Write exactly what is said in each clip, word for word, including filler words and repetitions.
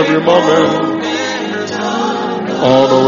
every moment, all the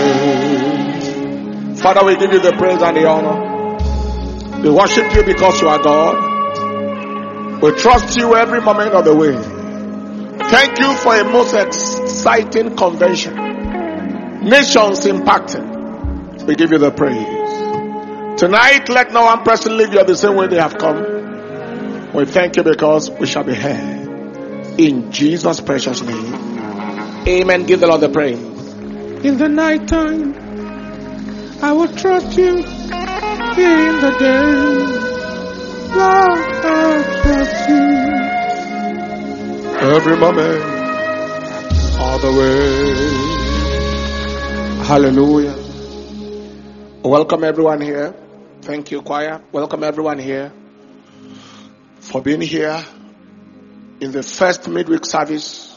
way. Father, we give you the praise and the honor. We worship you because you are God. We trust you every moment of the way. Thank you for a most exciting convention. Nations impacted. We give you the praise. Tonight, let no one person leave you the same way they have come. We thank you because we shall be heard. In Jesus' precious name. Amen. Give the Lord the praise. In the night time, I will trust you. In the day, Lord, I'll trust you. Every moment, all the way. Hallelujah. Welcome everyone here. Thank you, choir. Welcome everyone here for being here in the first midweek service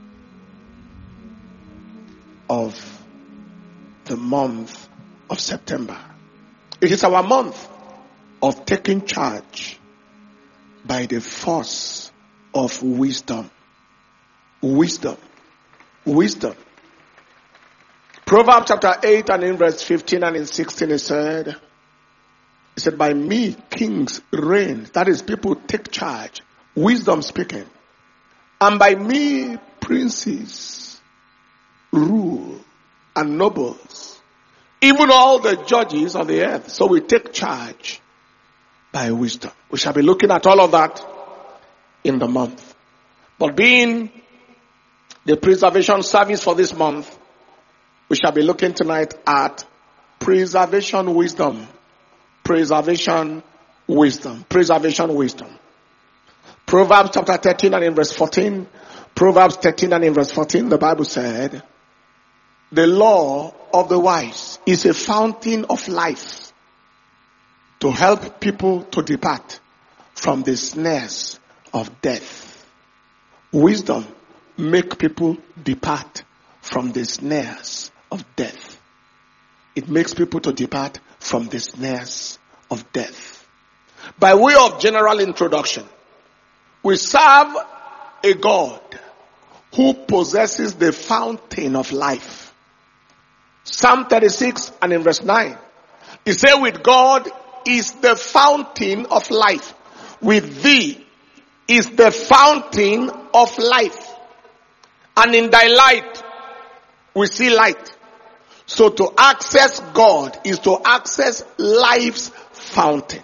of the month of September. It is our month of taking charge by the force of wisdom. Wisdom. Wisdom. Proverbs chapter eight and in verse fifteen and in sixteen it said, it said, by me kings reign. That is, people take charge. Wisdom speaking. And by me princes rule and nobles. Even all the judges of the earth. So we take charge by wisdom. We shall be looking at all of that in the month. But being the preservation service for this month, we shall be looking tonight at preservation wisdom. Preservation wisdom. Preservation wisdom. Proverbs chapter thirteen and in verse fourteen. Proverbs thirteen and in verse fourteen, the Bible said, the law of the wise is a fountain of life to help people to depart from the snares of death. Wisdom make people depart from the snares of death. It makes people to depart from the snares of death. By way of general introduction, we serve a God who possesses the fountain of life. Psalm thirty-six and in verse nine, he said, with God is the fountain of life. With thee is the fountain of life. And in thy light, we see light. So to access God is to access life's fountain.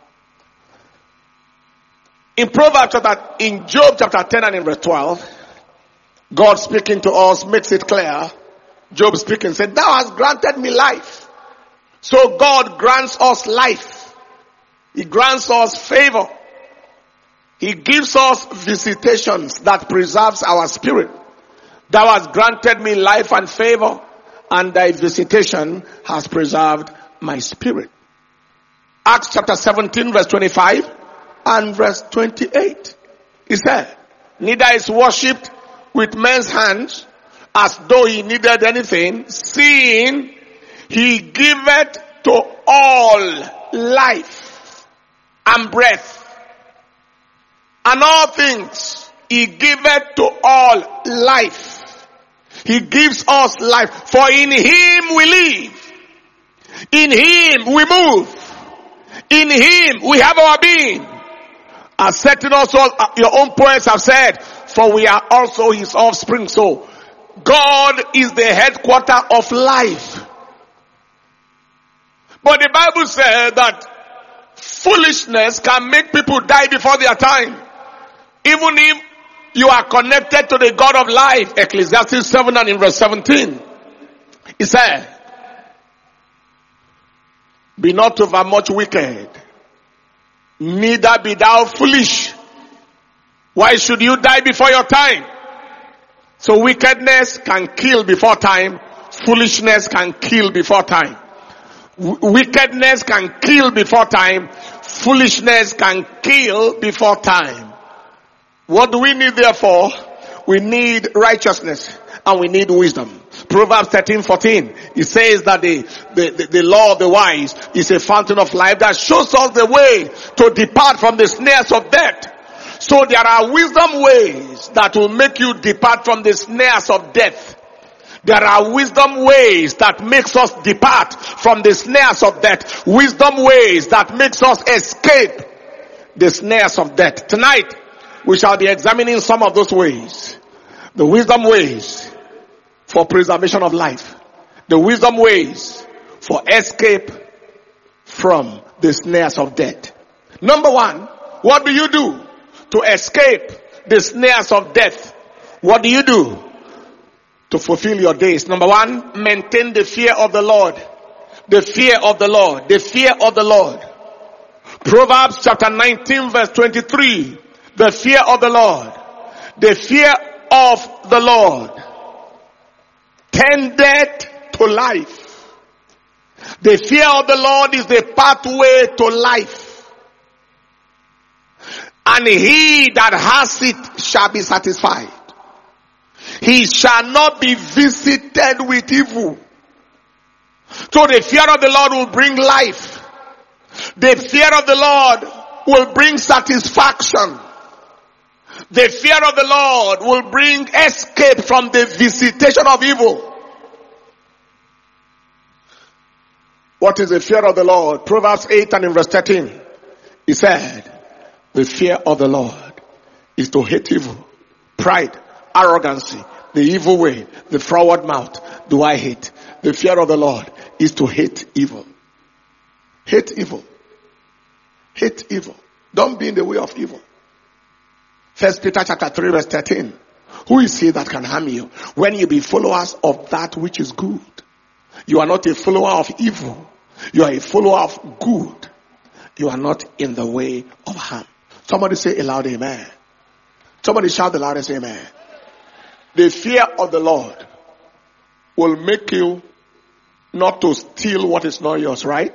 In Proverbs chapter, in Job chapter ten and in verse twelve, God speaking to us makes it clear. Job speaking said, thou hast granted me life. So God grants us life. He grants us favor. He gives us visitations that preserves our spirit. Thou hast granted me life and favor, and thy visitation has preserved my spirit. Acts chapter seventeen verse twenty-five and verse twenty-eight. He said, neither is worshipped with men's hands as though he needed anything, seeing he giveth to all life and breath and all things. He giveth to all life. He gives us life. For in him we live. In him we move. In him we have our being. As certain also your own poets have said, for we are also his offspring. So God is the headquarter of life. But the Bible said that foolishness can make people die before their time. Even if you are connected to the God of life. Ecclesiastes seven and in verse seventeen. He said, be not overmuch wicked, neither be thou foolish. Why should you die before your time? So wickedness can kill before time. Foolishness can kill before time. W- wickedness can kill before time. Foolishness can kill before time. What do we need therefore? We need righteousness and we need wisdom. Proverbs thirteen fourteen, it says that the, the, the, the law of the wise is a fountain of life that shows us the way to depart from the snares of death. So there are wisdom ways that will make you depart from the snares of death. There are wisdom ways that makes us depart from the snares of death. Wisdom ways that makes us escape the snares of death. Tonight, we shall be examining some of those ways. The wisdom ways for preservation of life. The wisdom ways for escape from the snares of death. Number one, what do you do to escape the snares of death? What do you do to fulfill your days? Number one, maintain the fear of the Lord. The fear of the Lord. The fear of the Lord. Proverbs chapter nineteen verse twenty-three. The fear of the Lord. The fear of the Lord tendeth to life. The fear of the Lord is the pathway to life. And he that has it shall be satisfied. He shall not be visited with evil. So the fear of the Lord will bring life. The fear of the Lord will bring satisfaction. The fear of the Lord will bring escape from the visitation of evil. What is the fear of the Lord? Proverbs eight and in verse thirteen. He said, the fear of the Lord is to hate evil, pride, arrogancy, the evil way, the froward mouth do I hate. The fear of the Lord is to hate evil. Hate evil. Hate evil. Don't be in the way of evil. First Peter chapter three verse thirteen. Who is he that can harm you when you be followers of that which is good? You are not a follower of evil. You are a follower of good. You are not in the way of harm. Somebody say aloud amen. Somebody shout the loudest amen. The fear of the Lord will make you not to steal what is not yours, right?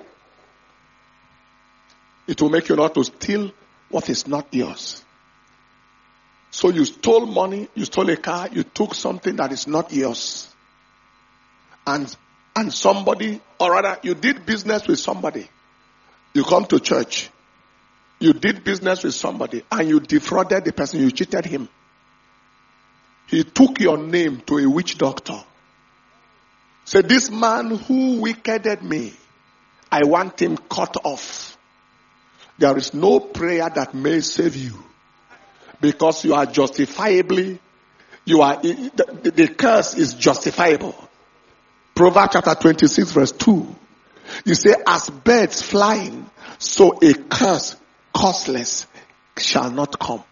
It will make you not to steal what is not yours. So you stole money, you stole a car, you took something that is not yours. And and somebody, or rather, you did business with somebody. You come to church. You did business with somebody and you defrauded the person, you cheated him. He took your name to a witch doctor. Said, this man who wickeded me, I want him cut off. There is no prayer that may save you. Because you are justifiably, you are, the, the curse is justifiable. Proverbs chapter twenty-six verse two. You say, as birds flying, so a curse causeless shall not come.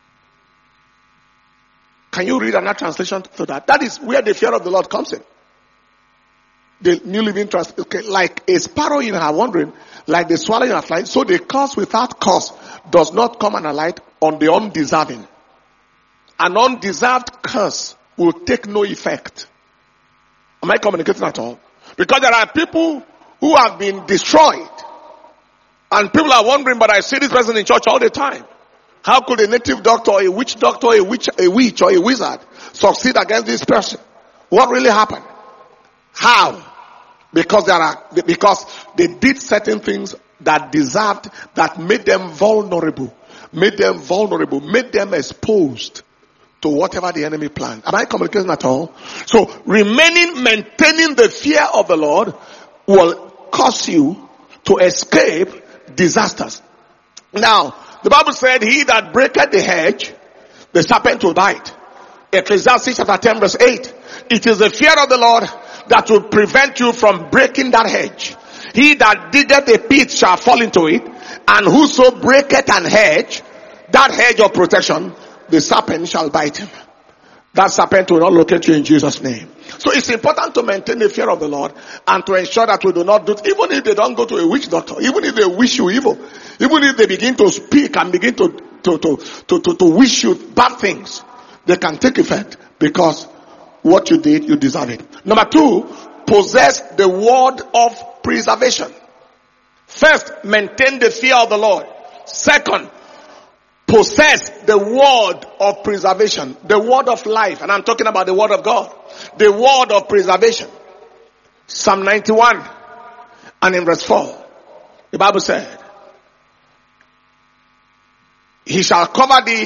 Can you read another translation to that? That is where the fear of the Lord comes in. The New Living Translation, okay, like a sparrow in her wandering, like the swallow in her flight, so the curse without cause does not come and alight on the undeserving. An undeserved curse will take no effect. Am I communicating at all? Because there are people who have been destroyed. And people are wondering, but I see this person in church all the time. How could a native doctor, a witch doctor, a witch, a witch or a wizard succeed against this person? What really happened? How? Because there are, because they did certain things that deserved, that made them vulnerable, made them vulnerable, made them exposed to whatever the enemy planned. Am I communicating at all? So remaining, maintaining the fear of the Lord will cause you to escape disasters. Now, the Bible said, he that breaketh the hedge, the serpent will bite. Ecclesiastes chapter ten verse eight. It is the fear of the Lord that will prevent you from breaking that hedge. He that diggeth a pit shall fall into it, and whoso breaketh an hedge, that hedge of protection, the serpent shall bite him. That serpent will not locate you in Jesus' name. So it's important to maintain the fear of the Lord and to ensure that we do not do, even if they don't go to a witch doctor, even if they wish you evil, even if they begin to speak and begin to, to, to, to, to, to wish you bad things, they can take effect because what you did, you deserve it. Number two, possess the word of preservation. First, maintain the fear of the Lord. Second, possess the word of preservation, the word of life, and I'm talking about the word of God, the word of preservation. Psalm ninety-one and in verse four, the Bible said, he shall cover thee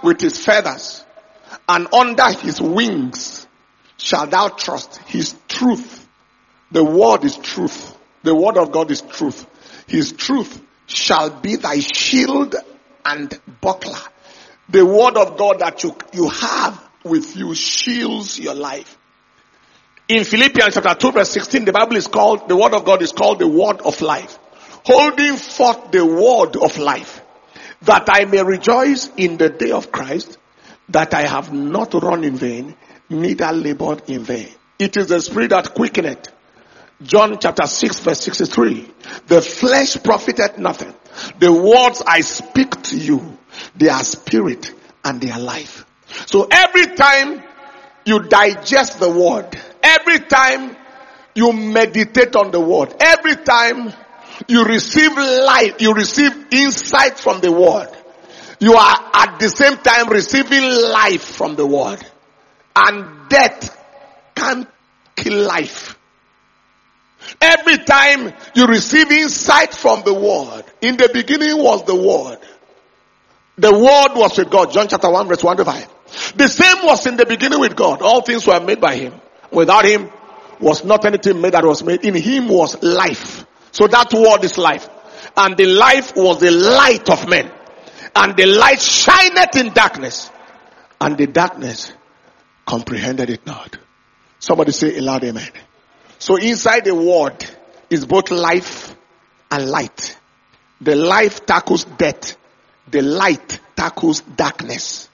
with his feathers, and under his wings shalt thou trust. His truth. The word is truth. The word of God is truth. His truth shall be thy shield and buckler. The word of God that you, you have with you shields your life. In Philippians chapter two verse sixteen, the Bible is called, the word of God is called the word of life. Holding forth the word of life, that I may rejoice in the day of Christ, that I have not run in vain, neither labored in vain. It is the spirit that quickeneth. John chapter six verse sixty-three. The flesh profiteth nothing. The words I speak to you, they are spirit and they are life. So every time you digest the word, every time you meditate on the word, every time you receive light, you receive insight from the word, you are at the same time receiving life from the word. And death can't kill life. Every time you receive insight from the word, in the beginning was the word. The word was with God. John chapter one verse one to five. The same was in the beginning with God. All things were made by him. Without him was not anything made that was made. In him was life. So that word is life. And the life was the light of men. And the light shineth in darkness. And the darkness comprehended it not. Somebody say a loud amen. So inside the word is both life and light. The life tackles death. The light tackles darkness.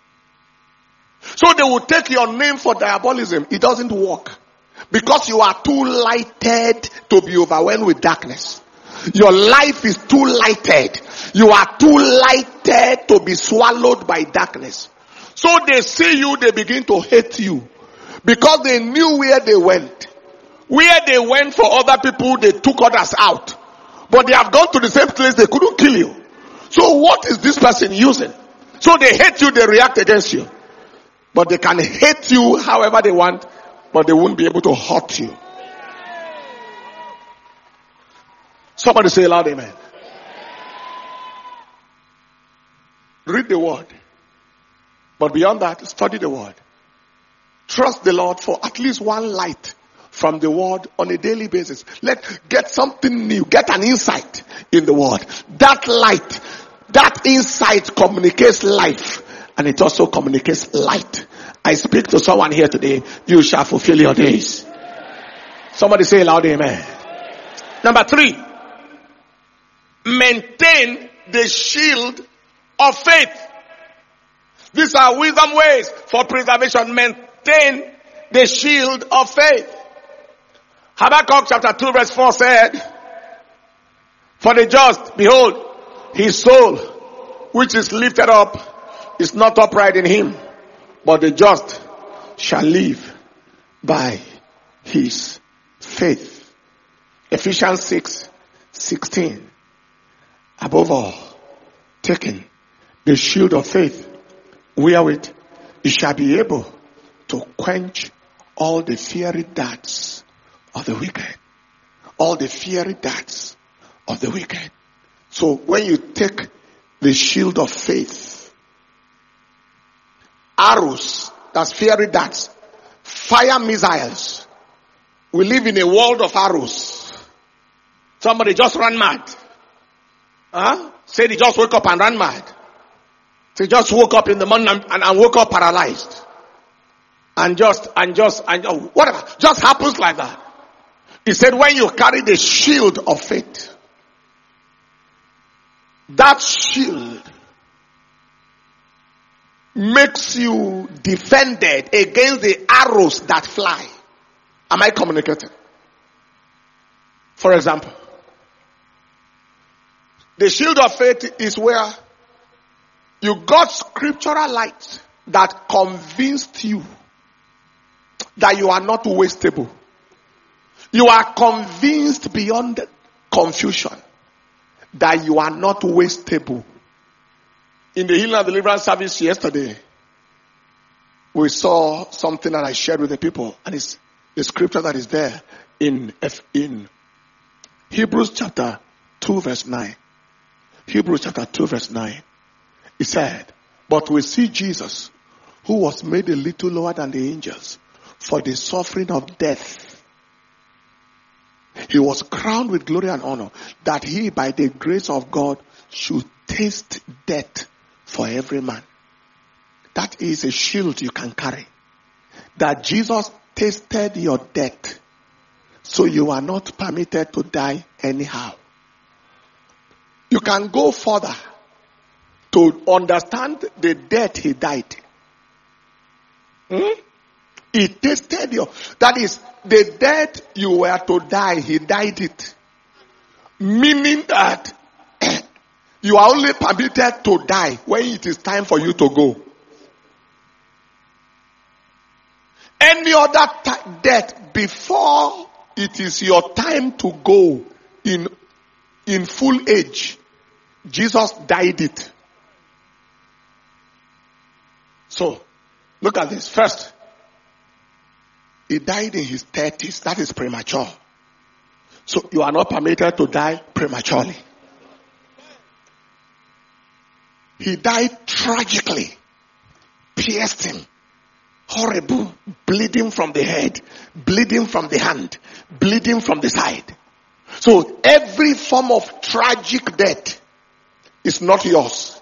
So they will take your name for diabolism. It doesn't work. Because you are too lighted to be overwhelmed with darkness. Your life is too lighted. You are too lighted to be swallowed by darkness. So they see you, they begin to hate you. Because they knew where they went. Where they went for other people, they took others out. But they have gone to the same place, they couldn't kill you. So what is this person using? So they hate you, they react against you. But they can hate you however they want, but they won't be able to hurt you. Somebody say loud amen. Read the word. But beyond that, study the word. Trust the Lord for at least one light from the word on a daily basis. Let get something new. Get an insight in the word. That light, that insight communicates life. And it also communicates light. I speak to someone here today. You shall fulfill your days. Somebody say loud amen. Number three. Maintain the shield of faith. These are wisdom ways for preservation. Maintain the shield of faith. Habakkuk chapter two verse four said, for the just, behold, his soul, which is lifted up, is not upright in him, but the just shall live by his faith. Ephesians six sixteen. Above all, taking the shield of faith, wherewith you shall be able to quench all the fiery darts of the wicked. All the fiery darts of the wicked. So when you take the shield of faith, arrows, that's fiery darts, fire missiles. We live in a world of arrows. Somebody just ran mad. Huh? Said he just woke up and ran mad. He just woke up in the morning and, and, and woke up paralyzed. And just, and just, and uh, whatever. Just happens like that. He said when you carry the shield of faith, that shield makes you defended against the arrows that fly. Am I communicating? For example, the shield of faith is where you got scriptural light that convinced you that you are not wastable. You are convinced beyond confusion that you are not wastable. In the healing and deliverance service yesterday, we saw something that I shared with the people, and it's the scripture that is there in in Hebrews chapter two verse nine. Hebrews chapter two verse nine. It said, But we see Jesus, who was made a little lower than the angels for the suffering of death. He was crowned with glory and honor, that he, by the grace of God, should taste death for every man. That is a shield you can carry. That Jesus tasted your death, so you are not permitted to die anyhow. You can go further to understand the death he died. Hmm? He tasted your, that is, the death you were to die, he died it. Meaning that you are only permitted to die when it is time for you to go. Any other t- death before it is your time to go in, in full age, Jesus died it. So, look at this. First, he died in his thirties. That is premature. So you are not permitted to die prematurely. He died tragically. Pierced him. Horrible. Bleeding from the head. Bleeding from the hand. Bleeding from the side. So every form of tragic death is not yours.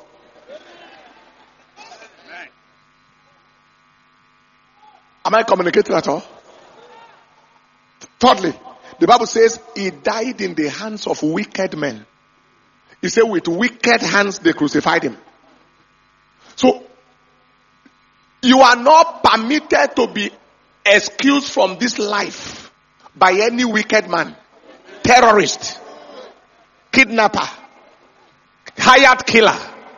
Am I communicating at all? Thirdly, the Bible says he died in the hands of wicked men. He said with wicked hands they crucified him. So, you are not permitted to be excused from this life by any wicked man, terrorist, kidnapper, hired killer.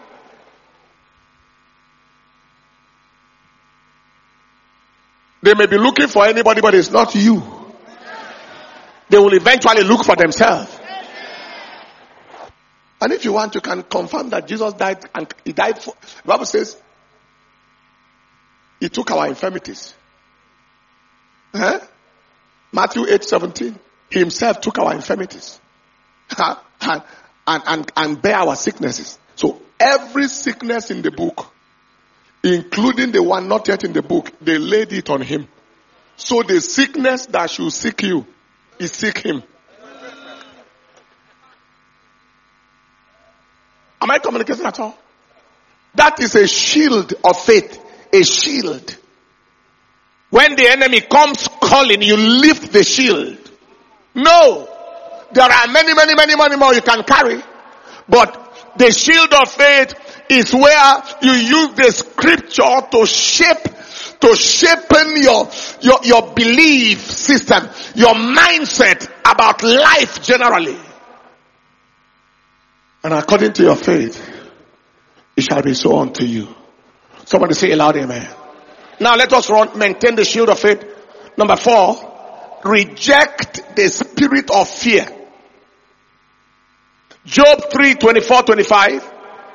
They may be looking for anybody, but it's not you. They will eventually look for themselves. And if you want, you can confirm that Jesus died, and he died for, the Bible says, he took our infirmities. Huh? Matthew eight seventeen. He himself took our infirmities. and, and, and, and bear our sicknesses. So every sickness in the book, including the one not yet in the book, they laid it on him. So the sickness that should seek you is seek him. Am I communicating at all? That is a shield of faith. A shield. When the enemy comes calling, you lift the shield. No. There are many, many, many, many more you can carry. But the shield of faith is where you use the scripture to shape, to shapen your, your, your belief system, your mindset about life generally. And according to your faith, it shall be so unto you. Somebody say aloud, amen. Now let us run, maintain the shield of faith. Number four, reject the spirit of fear. Job three, twenty-four, twenty-five.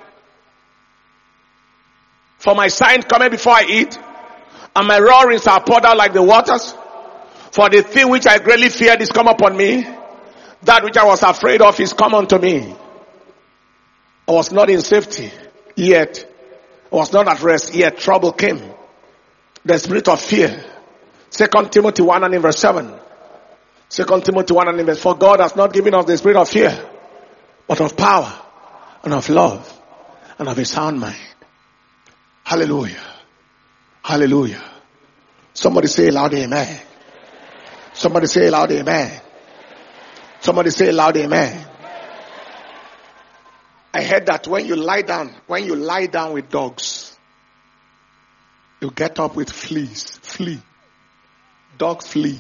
For my sign cometh before I eat, and my roarings are poured out like the waters. For the thing which I greatly feared is come upon me. That which I was afraid of is come unto me. I was not in safety, yet I was not at rest, yet trouble came. The spirit of fear. Second Timothy one and in verse seven. Second Timothy one and in verse four. God has not given us the spirit of fear, but of power and of love and of a sound mind. Hallelujah. Hallelujah. Somebody say loud amen. Somebody say loud amen. Somebody say loud amen. I heard that when you lie down, when you lie down with dogs, you get up with fleas. Flee. Dogs flee.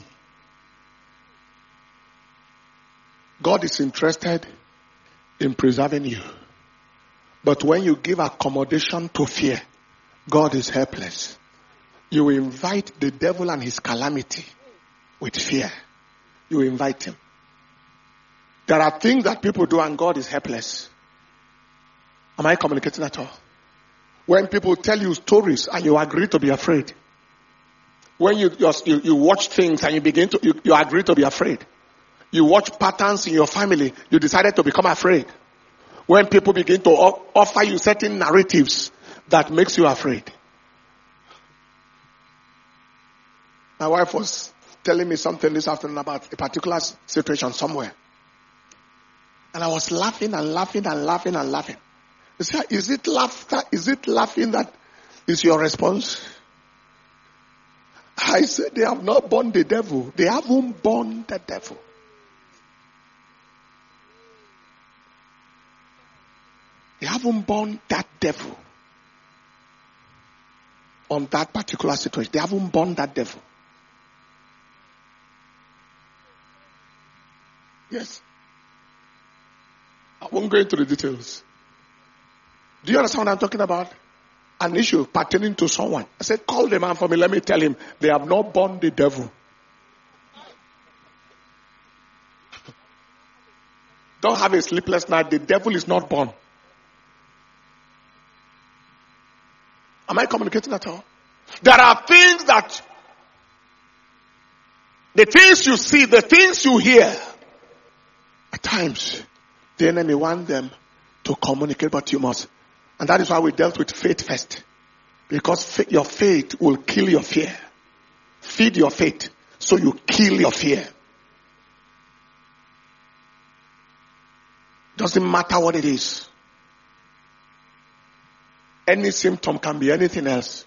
God is interested in preserving you. But when you give accommodation to fear, God is helpless. You invite the devil and his calamity with fear. You invite him. There are things that people do and God is helpless. Am I communicating at all? When people tell you stories and you agree to be afraid. When you you, you watch things and you begin to, you, you agree to be afraid. You watch patterns in your family, you decided to become afraid. When people begin to offer you certain narratives that makes you afraid. My wife was telling me something this afternoon about a particular situation somewhere. And I was laughing and laughing and laughing and laughing. You say, is it laughter? Is it laughing that is your response? I said, they have not born the devil. They haven't born the devil. They haven't born that devil on that particular situation. They haven't born that devil. Yes. I won't go into the details. Do you understand what I'm talking about? An issue pertaining to someone. I said, call the man for me. Let me tell him they have not born the devil. Don't have a sleepless night. The devil is not born. Am I communicating at all? There are things that, the things you see, the things you hear, at times, the enemy wants them to communicate, but you must. And that is why we dealt with faith first. Because faith, your faith will kill your fear. Feed your faith, so you kill your fear. Doesn't matter what it is. Any symptom can be anything else.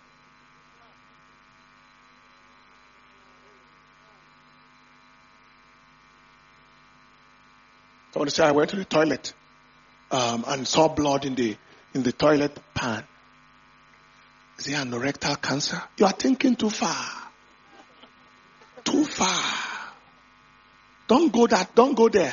Somebody said, I went to the toilet um, and saw blood in the in the toilet pan. Is it anorectal cancer? You are thinking too far. Too far. Don't go that. Don't go there.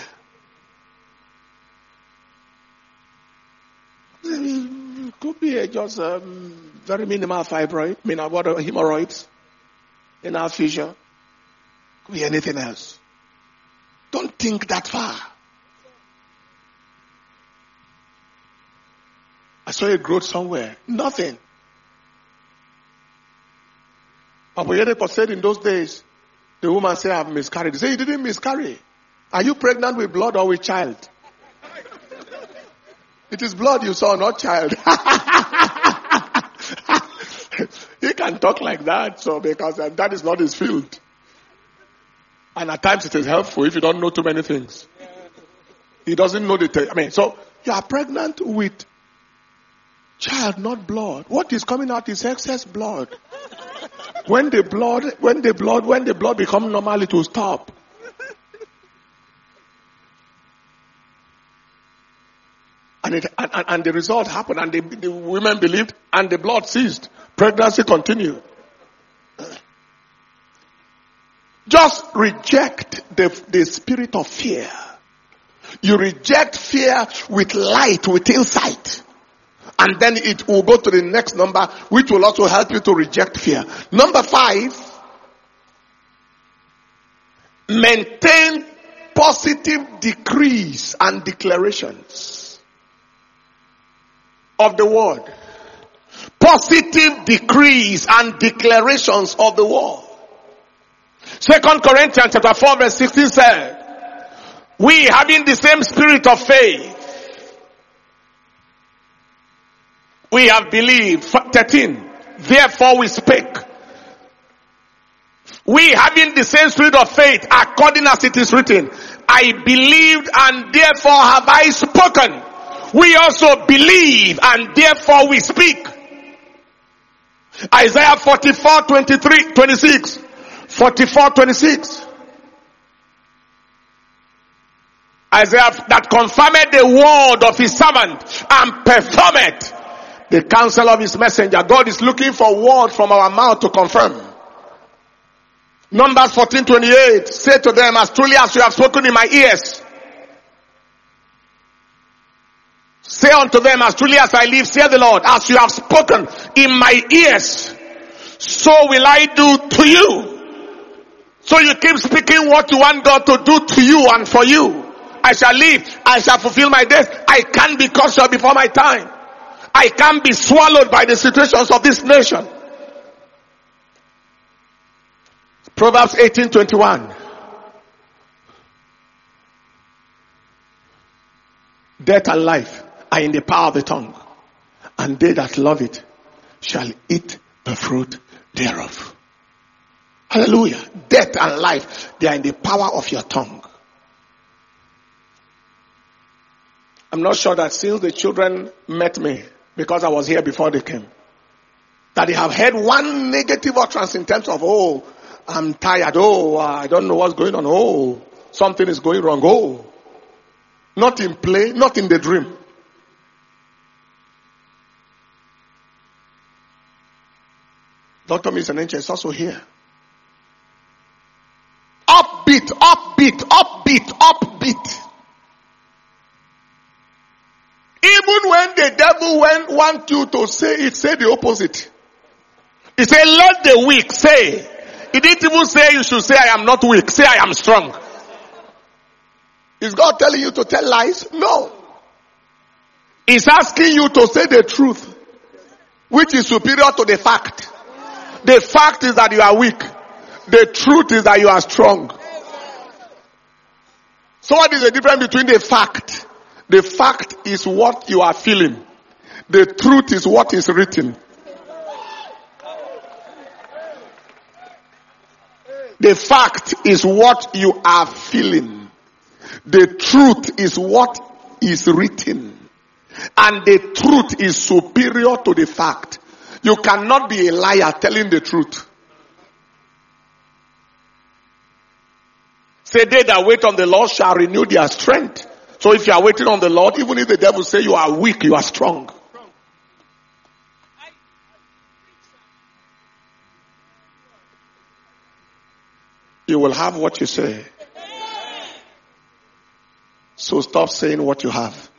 It could be a just um, very minimal fibroid, minimal what are hemorrhoids in our fissure. Could be anything else. Don't think that far. I saw a growth somewhere. Nothing. Papa Yedeko said in those days, the woman said, I've miscarried. He said, you didn't miscarry. Are you pregnant with blood or with child? It is blood you saw, not child. He can talk like that, so because that is not his field. And at times it is helpful if you don't know too many things. He doesn't know the thing. I mean, so you are pregnant with child, not blood. What is coming out is excess blood. When the blood, when the blood, when the blood becomes normal, it will stop. And, it, and, and the result happened, and the, the women believed, and the blood ceased. Pregnancy continued. Just reject the, the spirit of fear. You reject fear with light, with insight. And then it will go to the next number, which will also help you to reject fear. Number five, maintain positive decrees and declarations of the word. Positive decrees and declarations of the word. Second Corinthians chapter four verse sixteen said, we having the same spirit of faith, we have believed. thirteen. Therefore we spake. We having the same spirit of faith, according as it is written, I believed and therefore have I spoken. We also believe and therefore we speak. Isaiah forty-four, twenty-three, twenty-six. forty-four, twenty-six. Isaiah that confirmed the word of his servant and performed the counsel of his messenger. God is looking for word from our mouth to confirm. Numbers fourteen, twenty-eight. Say to them, as truly as you have spoken in my ears. Say unto them, as truly as I live, say the Lord, as you have spoken in my ears, so will I do to you. So you keep speaking what you want God to do to you and for you. I shall live. I shall fulfill my days. I can't be cut short before my time. I can't be swallowed by the situations of this nation. Proverbs eighteen, twenty-one. Death and life are in the power of the tongue, and they that love it shall eat the fruit thereof. Hallelujah. Death and life, they are in the power of your tongue. I'm not sure that since the children met me, because I was here before they came, that they have heard one negative utterance in terms of, oh, I'm tired, oh, I don't know what's going on, oh, something is going wrong, oh. Not in play, not in the dream. Doctor Mister Nenche is also here. Upbeat, upbeat, upbeat, upbeat. Even when the devil went, want you to say it, say the opposite. He said, let the weak say. He didn't even say you should say I am not weak. Say I am strong. Is God telling you to tell lies? No. He's asking you to say the truth, which is superior to the fact. The fact is that you are weak. The truth is that you are strong. So what is the difference between the fact? The fact is what you are feeling. The truth is what is written. The fact is what you are feeling. The truth is what is written. And the truth is superior to the fact. You cannot be a liar telling the truth. Say, they that wait on the Lord shall renew their strength. So if you are waiting on the Lord, even if the devil say you are weak, you are strong. You will have what you say. So stop saying what you have.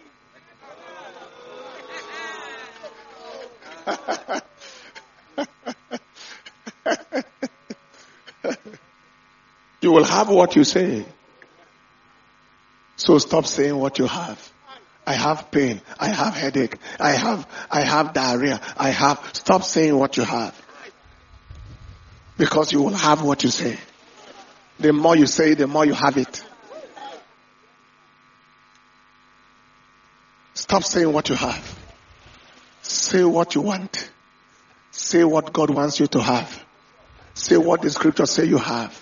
You will have what you say. So stop saying what you have. I have pain. I have headache. I have, I have diarrhea. I have, stop saying what you have. Because you will have what you say. The more you say, the more you have it. Stop saying what you have. Say what you want. Say what God wants you to have. Say what the scriptures say you have.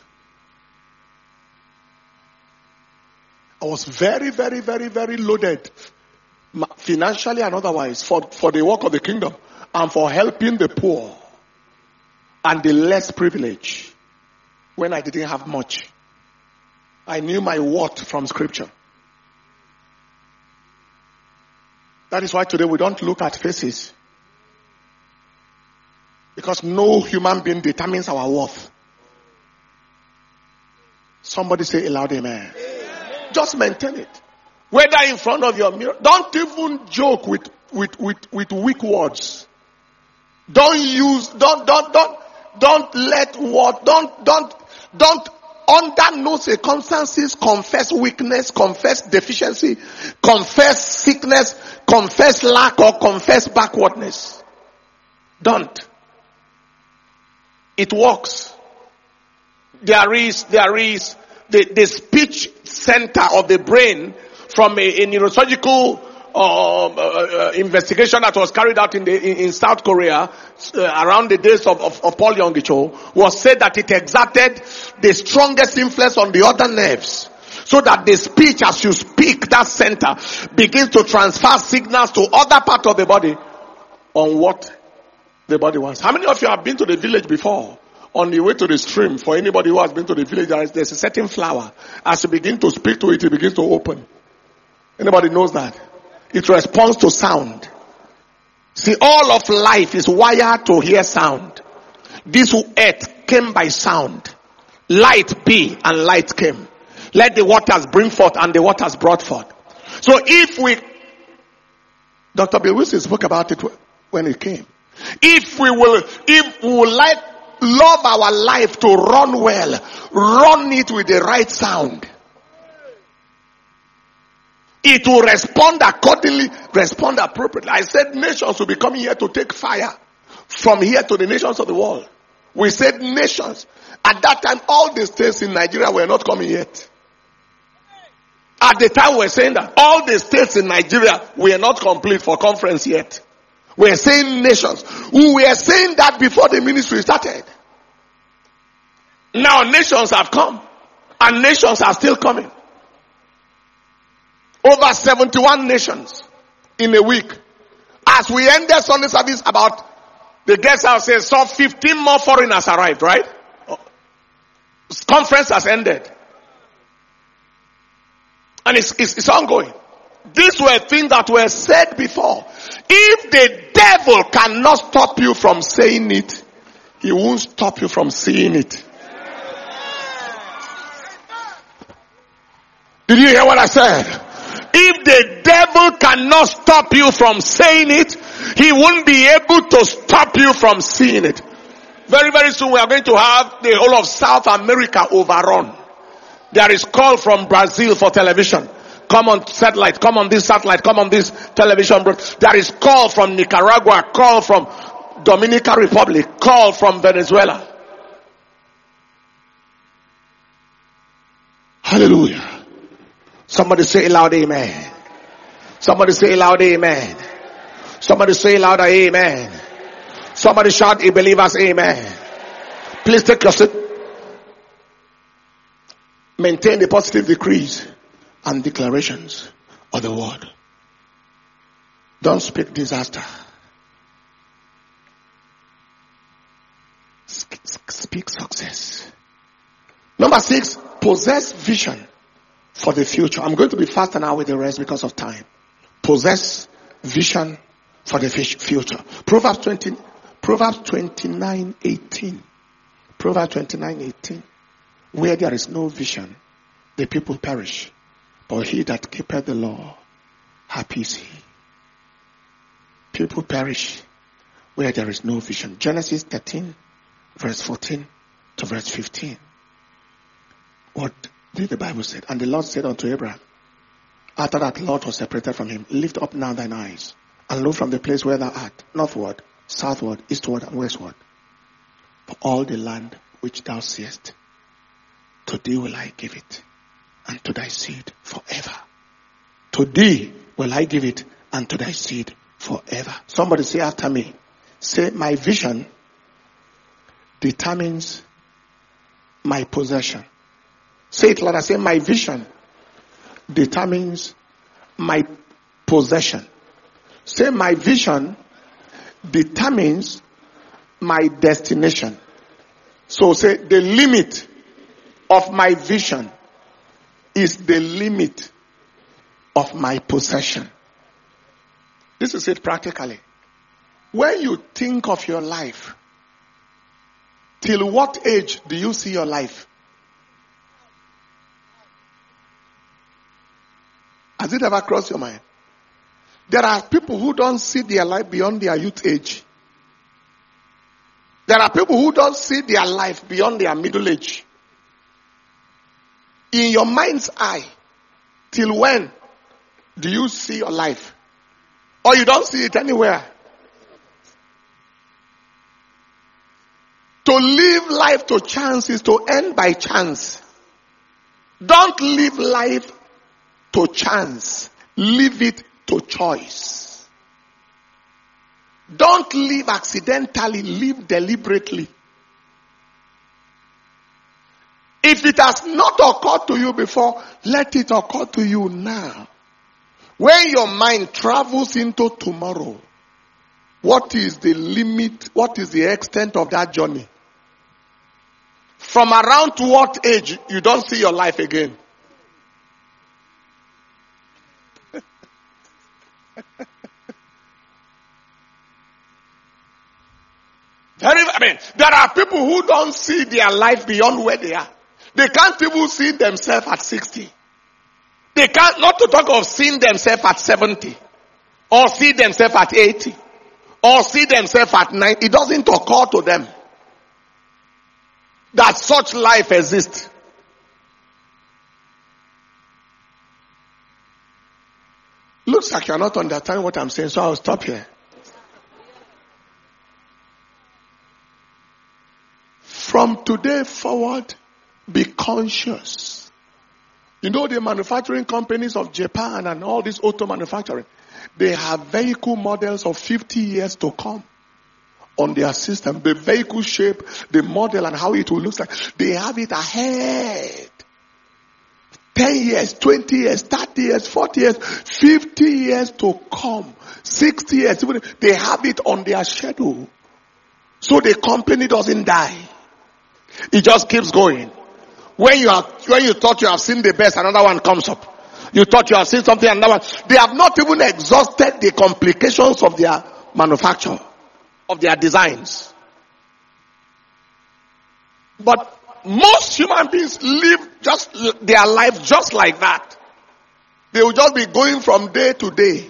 I was very, very, very, very loaded. Financially and otherwise. For, for the work of the kingdom. And for helping the poor. And the less privileged. When I didn't have much. I knew my worth from scripture. That is why today we don't look at faces. Because no human being determines our worth. Somebody say aloud amen. Amen. Just maintain it. Whether in front of your mirror. Don't even joke with, with, with, with weak words. Don't use, don't, don't, don't, don't let what, don't, don't, don't under no circumstances confess weakness, confess deficiency, confess sickness, confess lack or confess backwardness. Don't. It works. There is, there is the, the speech center of the brain from a, a neurosurgical um, uh, uh, investigation that was carried out in the in, in South Korea uh, around the days of, of, of Paul Yonggi-Cho was said that it exerted the strongest influence on the other nerves. So that the speech as you speak, that center begins to transfer signals to other parts of the body on what the body wants. How many of you have been to the village before? On the way to the stream, for anybody who has been to the village, there is, there's a certain flower. As you begin to speak to it, it begins to open. Anybody knows that? It responds to sound. See, all of life is wired to hear sound. This earth came by sound. Light be, and light came. Let the waters bring forth, and the waters brought forth. So if we, Doctor Bill Wilson spoke about it when it came. If we will, if we will like, love our life to run well, run it with the right sound. It will respond accordingly, respond appropriately. I said nations will be coming here to take fire from here to the nations of the world. We said nations. At that time, all the states in Nigeria were not coming yet. At the time we were saying that all the states in Nigeria were not complete for conference yet. We are saying nations. We were saying that before the ministry started. Now nations have come. And nations are still coming. Over seventy-one nations in a week. As we ended Sunday service, about the guest house says, saw fifteen more foreigners arrived, right? Conference has ended. And it's, it's, it's ongoing. These were things that were said before. If the devil cannot stop you from saying it, he won't stop you from seeing it. Did you hear what I said? If the devil cannot stop you from saying it, he won't be able to stop you from seeing it. Very, very soon we are going to have the whole of South America overrun. There is call from Brazil for television. Come on satellite, come on this satellite, come on this television. There is call from Nicaragua, call from Dominican Republic, call from Venezuela. Hallelujah. Somebody say loud amen. Somebody say loud amen. Somebody say louder amen. Somebody shout a believer's amen. Please take your seat. Maintain the positive decrees and declarations of the word. Don't speak disaster. Speak success. Number six, possess vision for the future. I'm going to be faster now with the rest because of time. Possess vision for the future. Proverbs twenty, Proverbs twenty-nine eighteen. Proverbs twenty-nine eighteen. Where there is no vision, the people perish. But he that keepeth the law, happy is he. People perish where there is no vision. Genesis thirteen, verse fourteen to verse fifteen. What did the Bible say? And the Lord said unto Abraham, after that Lot was separated from him, lift up now thine eyes, and look from the place where thou art, northward, southward, eastward, and westward. For all the land which thou seest, to thee will I give it, and to thy seed forever. To thee will I give it, and to thy seed forever. Somebody say after me. Say, my vision determines my possession. Say it louder. Say, my vision determines my possession. Say, my vision determines my destination. So say, the limit of my vision is the limit of my possession. This is it practically. When you think of your life, till what age do you see your life? Has it ever crossed your mind? There are people who don't see their life beyond their youth age. There are people who don't see their life beyond their middle age. In your mind's eye, till when do you see your life? Or you don't see it anywhere? To live life to chance is to end by chance. Don't live life to chance. Live it to choice. Don't live accidentally. Live deliberately. If it has not occurred to you before, let it occur to you now. When your mind travels into tomorrow, what is the limit? What is the extent of that journey? From around to what age you don't see your life again? Very, I mean, there are people who don't see their life beyond where they are. They can't even see themselves at sixty. They can't, not to talk of seeing themselves at seventy. Or see themselves at eighty. Or see themselves at ninety. It doesn't occur to them that such life exists. Looks like you're not understanding what I'm saying, so I'll stop here. From today forward, be conscious. You know the manufacturing companies of Japan and all this auto manufacturing, They have vehicle models of fifty years to come on their system. The vehicle shape, the model, and how it will look like. They have it ahead. ten years, twenty years, thirty years, forty years, fifty years to come. sixty years. They have it on their schedule. So the company doesn't die. It just keeps going. When you are, when you thought you have seen the best, another one comes up. You thought you have seen something, another one. They have not even exhausted the complications of their manufacture, of their designs. But most human beings live just their life just like that. They will just be going from day to day.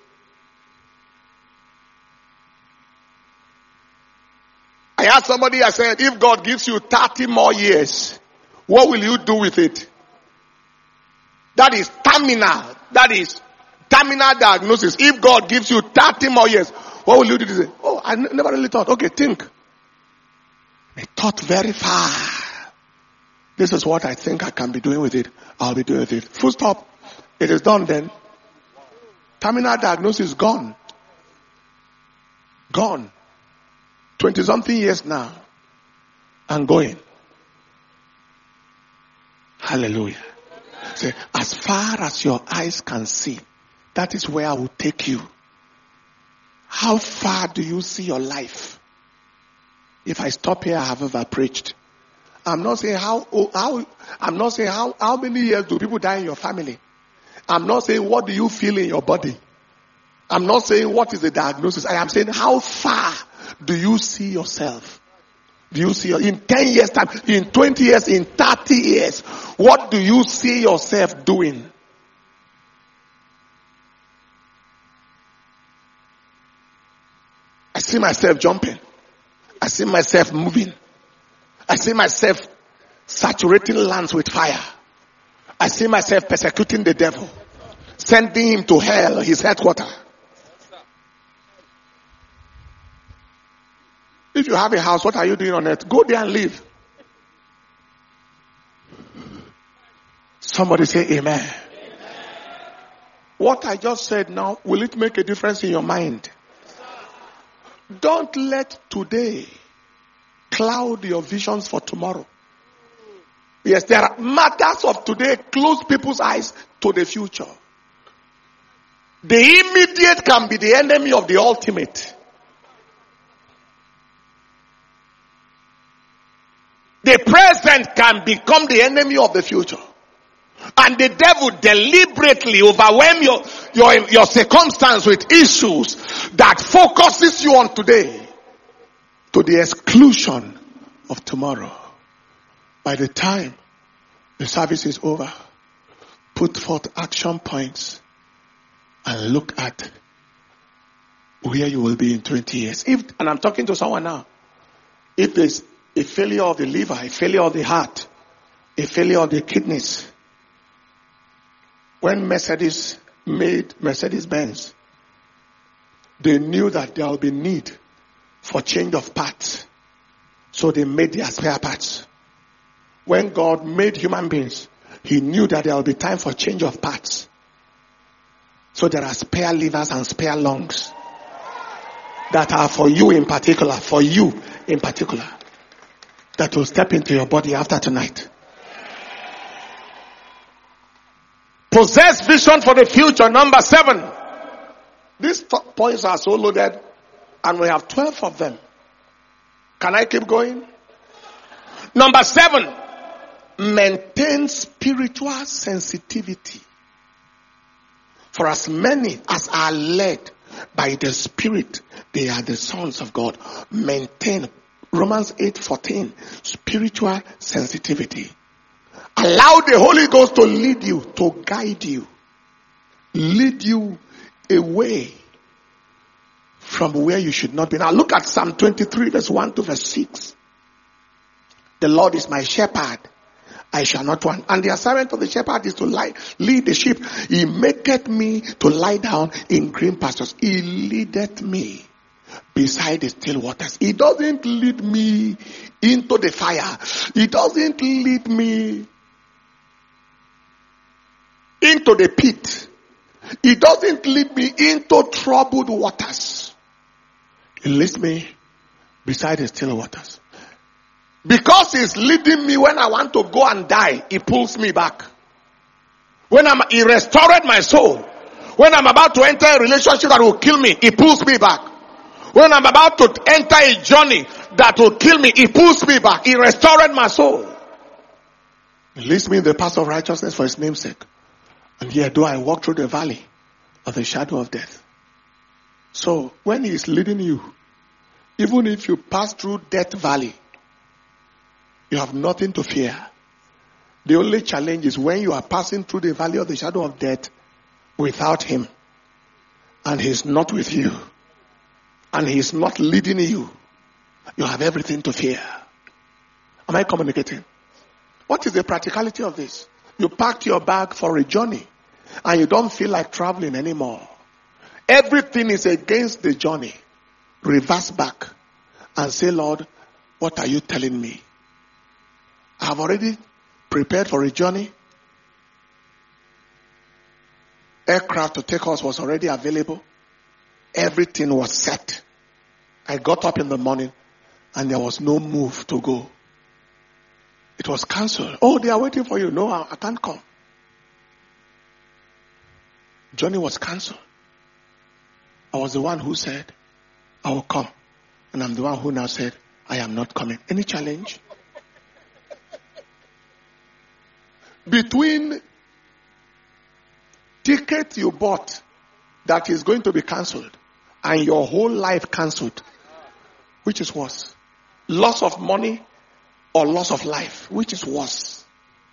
I asked somebody, I said, if God gives you thirty more years, what will you do with it? That is terminal. That is terminal diagnosis. If God gives you thirty more years, what will you do with it? Oh, I n- never really thought. Okay, think. I thought very far. This is what I think I can be doing with it. I'll be doing with it. Full stop. It is done then. Terminal diagnosis gone. Gone. twenty something years now. And going. Hallelujah. Say, as far as your eyes can see, that is where I will take you. How far do you see your life? If I stop here, I have ever preached. I'm not saying how, how, I'm not saying how, how many years do people die in your family. I'm not saying what do you feel in your body. I'm not saying what is the diagnosis. I am saying how far do you see yourself? Do you see your, in ten years time, in twenty years, in thirty years, what do you see yourself doing? I see myself jumping. I see myself moving. I see myself saturating lands with fire. I see myself persecuting the devil, sending him to hell, his headquarters. If you have a house, what are you doing on it? Go there and live. Somebody say amen. Amen. What I just said now, will it make a difference in your mind? Don't let today cloud your visions for tomorrow. Yes, there are matters of today close people's eyes to the future. The immediate can be the enemy of the ultimate. The present can become the enemy of the future. And the devil deliberately overwhelm your, your, your circumstance with issues that focuses you on today to the exclusion of tomorrow. By the time the service is over, put forth action points and look at where you will be in twenty years. If, and I'm talking to someone now, if there's a failure of the liver, a failure of the heart, a failure of the kidneys. When Mercedes made Mercedes-Benz, they knew that there will be need for change of parts. So they made their spare parts. When God made human beings, He knew that there will be time for change of parts. So there are spare livers and spare lungs that are for you in particular, for you in particular, that will step into your body after tonight. Possess vision for the future. Number seven. These top points are so loaded, and we have twelve of them. Can I keep going? Number seven. Maintain spiritual sensitivity. For as many as are led by the Spirit, they are the sons of God. Maintain. Romans eight fourteen. Spiritual sensitivity. Allow the Holy Ghost to lead you, to guide you, lead you away from where you should not be. Now look at Psalm twenty-three verse one to verse six. The Lord is my shepherd, I shall not want. And the assignment of the shepherd is to lie, lead the sheep. He maketh me to lie down in green pastures. He leadeth me beside the still waters. He doesn't lead me into the fire. He doesn't lead me into the pit. He doesn't lead me into troubled waters. He leads me beside the still waters. Because he's leading me when I want to go and die, he pulls me back. When I'm, he restored my soul. When I'm about to enter a relationship that will kill me, he pulls me back. When I'm about to enter a journey that will kill me, he pulls me back. He restored my soul. He leads me in the path of righteousness for his name's sake. And yet, though I walk through the valley of the shadow of death. So, when he is leading you, even if you pass through death valley, you have nothing to fear. The only challenge is when you are passing through the valley of the shadow of death without him. And he's not with you. And he's not leading you. You have everything to fear. Am I communicating? What is the practicality of this? You packed your bag for a journey. And you don't feel like traveling anymore. Everything is against the journey. Reverse back. And say, Lord, what are you telling me? I have already prepared for a journey. Aircraft to take us was already available. Everything was set. I got up in the morning and there was no move to go. It was cancelled. Oh, they are waiting for you. No, I, I can't come. Journey was cancelled. I was the one who said, I will come. And I'm the one who now said, I am not coming. Any challenge? Between ticket you bought that is going to be cancelled and your whole life cancelled, which is worse? Loss of money or loss of life? Which is worse?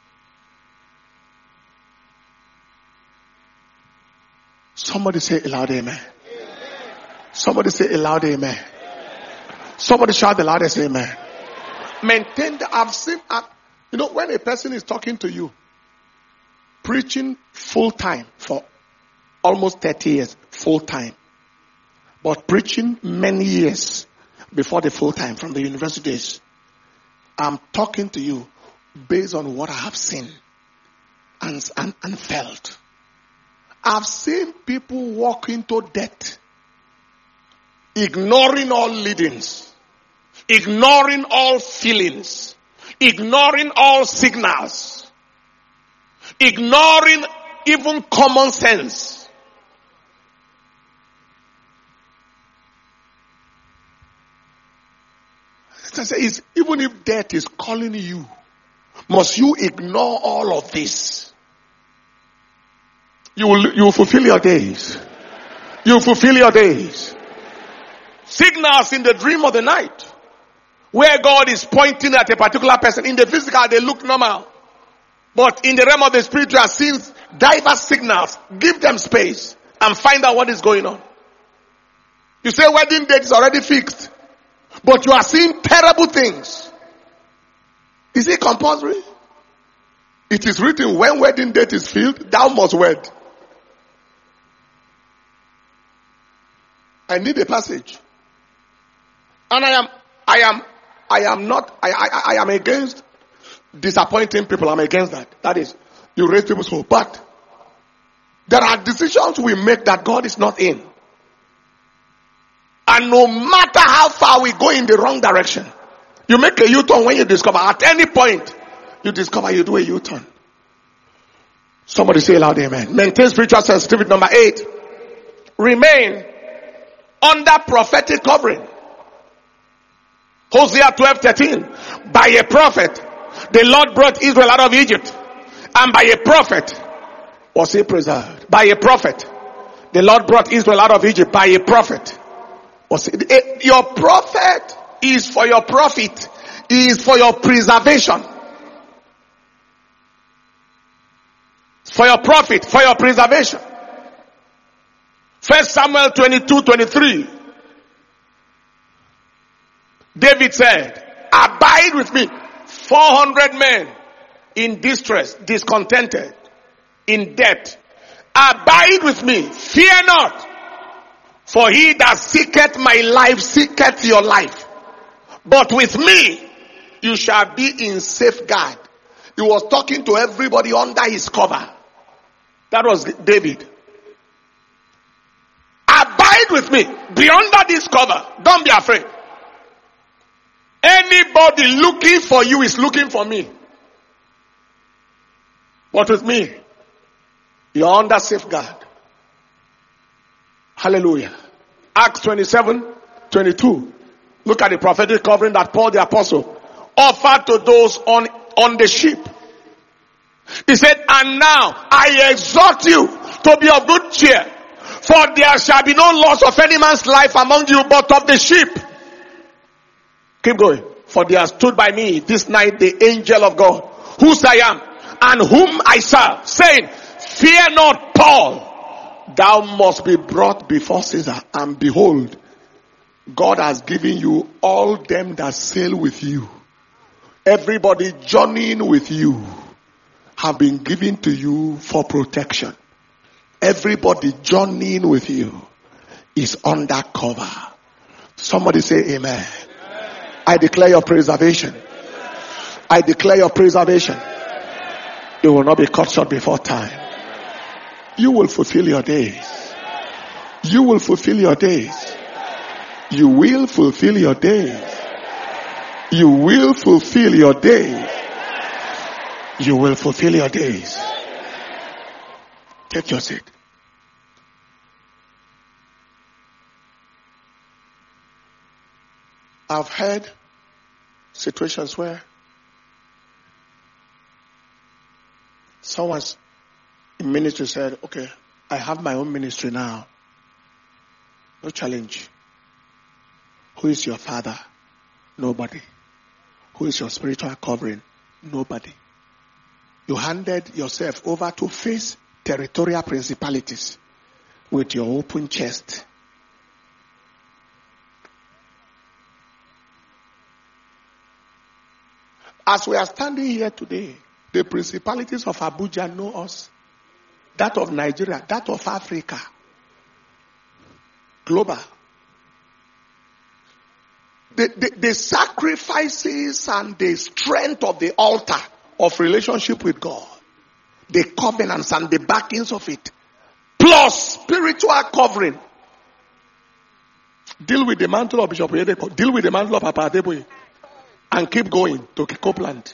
Somebody say a loud amen. Somebody say a loud amen. Somebody shout the loudest amen. Maintain the, I've seen, I've, you know, when a person is talking to you, preaching full time for almost thirty years, full time. But preaching many years before the full time from the university days. I'm talking to you based on what I have seen and, and, and felt. I've seen people walk into death, ignoring all leadings, ignoring all feelings, ignoring all signals, ignoring even common sense. Is even if death is calling you, must you ignore all of this? You will, you will fulfill your days. You will fulfill your days. Signals in the dream of the night, where God is pointing at a particular person. In the physical, they look normal. But in the realm of the spirit, you are seeing diverse signals. Give them space and find out what is going on. You say wedding date is already fixed, but you are seeing terrible things. Is it compulsory? It is written, when wedding date is filled, thou must wed. I need a passage. And I am, I am, I am not, I, I, I am against disappointing people. I'm against that. That is, you raise people's hope. But there are decisions we make that God is not in. And no matter how far we go in the wrong direction, you make a U-turn when you discover, at any point, you discover you do a U-turn. Somebody say loud amen. Maintain spiritual sensitivity. Number eight. Remain under prophetic covering. Hosea twelve thirteen. By a prophet, the Lord brought Israel out of Egypt. And by a prophet was he preserved. By a prophet, the Lord brought Israel out of Egypt. By a prophet was he, your prophet is for your profit. He is for your preservation. For your profit, for your preservation. First Samuel twenty-two twenty-three. David said, abide with me. four hundred men in distress, discontented, in debt. Abide with me. Fear not. For he that seeketh my life, seeketh your life. But with me, you shall be in safeguard. He was talking to everybody under his cover. That was David. Abide with me. Be under this cover. Don't be afraid. Anybody looking for you is looking for me. But with me, you're under safeguard. Hallelujah. Acts twenty-seven, twenty-two. Look at the prophetic covering that Paul the apostle offered to those on, on the ship. He said, and now I exhort you to be of good cheer, for there shall be no loss of any man's life among you, but of the sheep. Keep going. For there stood by me this night the angel of God, whose I am, and whom I serve, saying, fear not, Paul, thou must be brought before Caesar. And behold, God has given you all them that sail with you. Everybody journeying with you have been given to you for protection. Everybody journeying with you is under cover. Somebody say amen. Amen. I declare your preservation. Amen. I declare your preservation. Amen. You will not be cut short before time. You will fulfill your days. You will fulfill your days. You will fulfill your days. You will fulfill your days. You will fulfill your days. Take your seat. I've had situations where someone's in ministry said, okay, I have my own ministry now. No challenge. Who is your father? Nobody. Who is your spiritual covering? Nobody. You handed yourself over to face territorial principalities with your open chest. As we are standing here today, the principalities of Abuja know us. That of Nigeria, that of Africa. Global. The, the, the sacrifices and the strength of the altar of relationship with God, the covenants and the backings of it, plus spiritual covering. Deal with the mantle of Bishop Oyedepo, deal with the mantle of Papa Adeboye, and keep going to Copeland.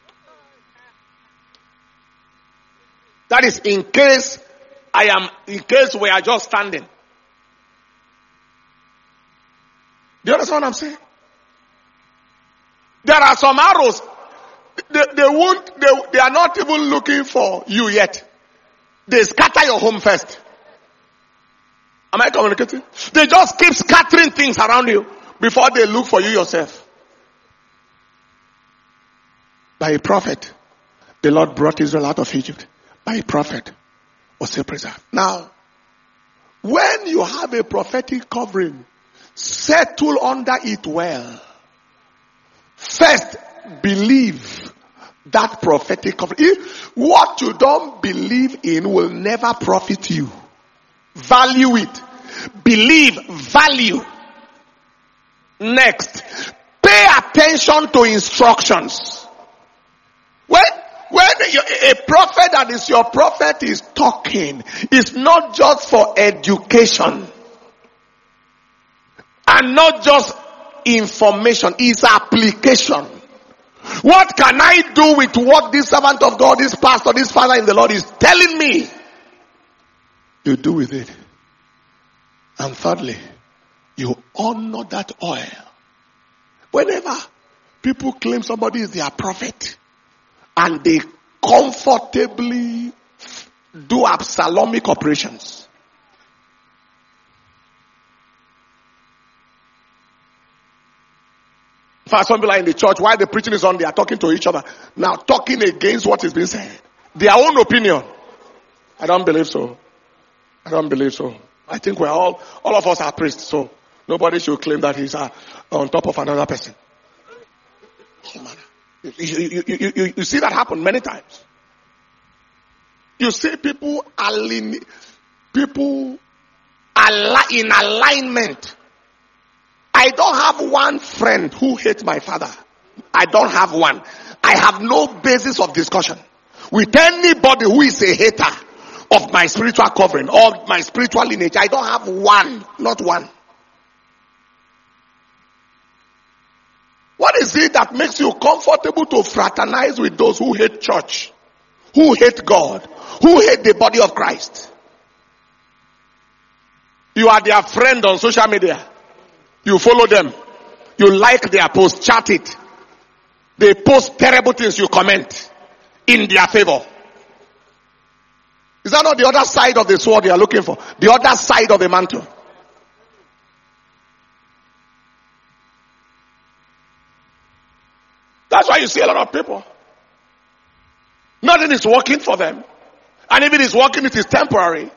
That is in case I am, in case we are just standing. Do you understand what I'm saying? There are some arrows. They, they won't, they, they are not even looking for you yet. They scatter your home first. Am I communicating? They just keep scattering things around you before they look for you yourself. By a prophet, the Lord brought Israel out of Egypt. By a prophet, was still preserved. Now, when you have a prophetic covering, settle under it well. First, believe that prophetic covering. If what you don't believe in will never profit you, value it. Believe, value. Next, pay attention to instructions. When, when a prophet that is your prophet is talking, it's not just for education and not just information, it's application. What can I do with what this servant of God, this pastor, this father in the Lord is telling me? You do with it. And thirdly, you honor that oil. Whenever people claim somebody is their prophet and they comfortably do Absalomic operations, in fact, some people are in the church, while the preaching is on, they are talking to each other. Now, talking against what is being said. Their own opinion. I don't believe so. I don't believe so. I think we're all, all of us are priests, so nobody should claim that he's uh, on top of another person. Oh, man. You, you, you, you, you see that happen many times. You see people, align, people al- in alignment. I don't have one friend who hates my father. I don't have one. I have no basis of discussion with anybody who is a hater of my spiritual covering or my spiritual lineage. I don't have one, not one. What is it that makes you comfortable to fraternize with those who hate church, who hate God, who hate the body of Christ? You are their friend on social media. You follow them. You like their post, chat it. They post terrible things, you comment in their favor. Is that not the other side of the sword you are looking for? The other side of the mantle. That's why you see a lot of people. Nothing is working for them. And if it is working, it is temporary.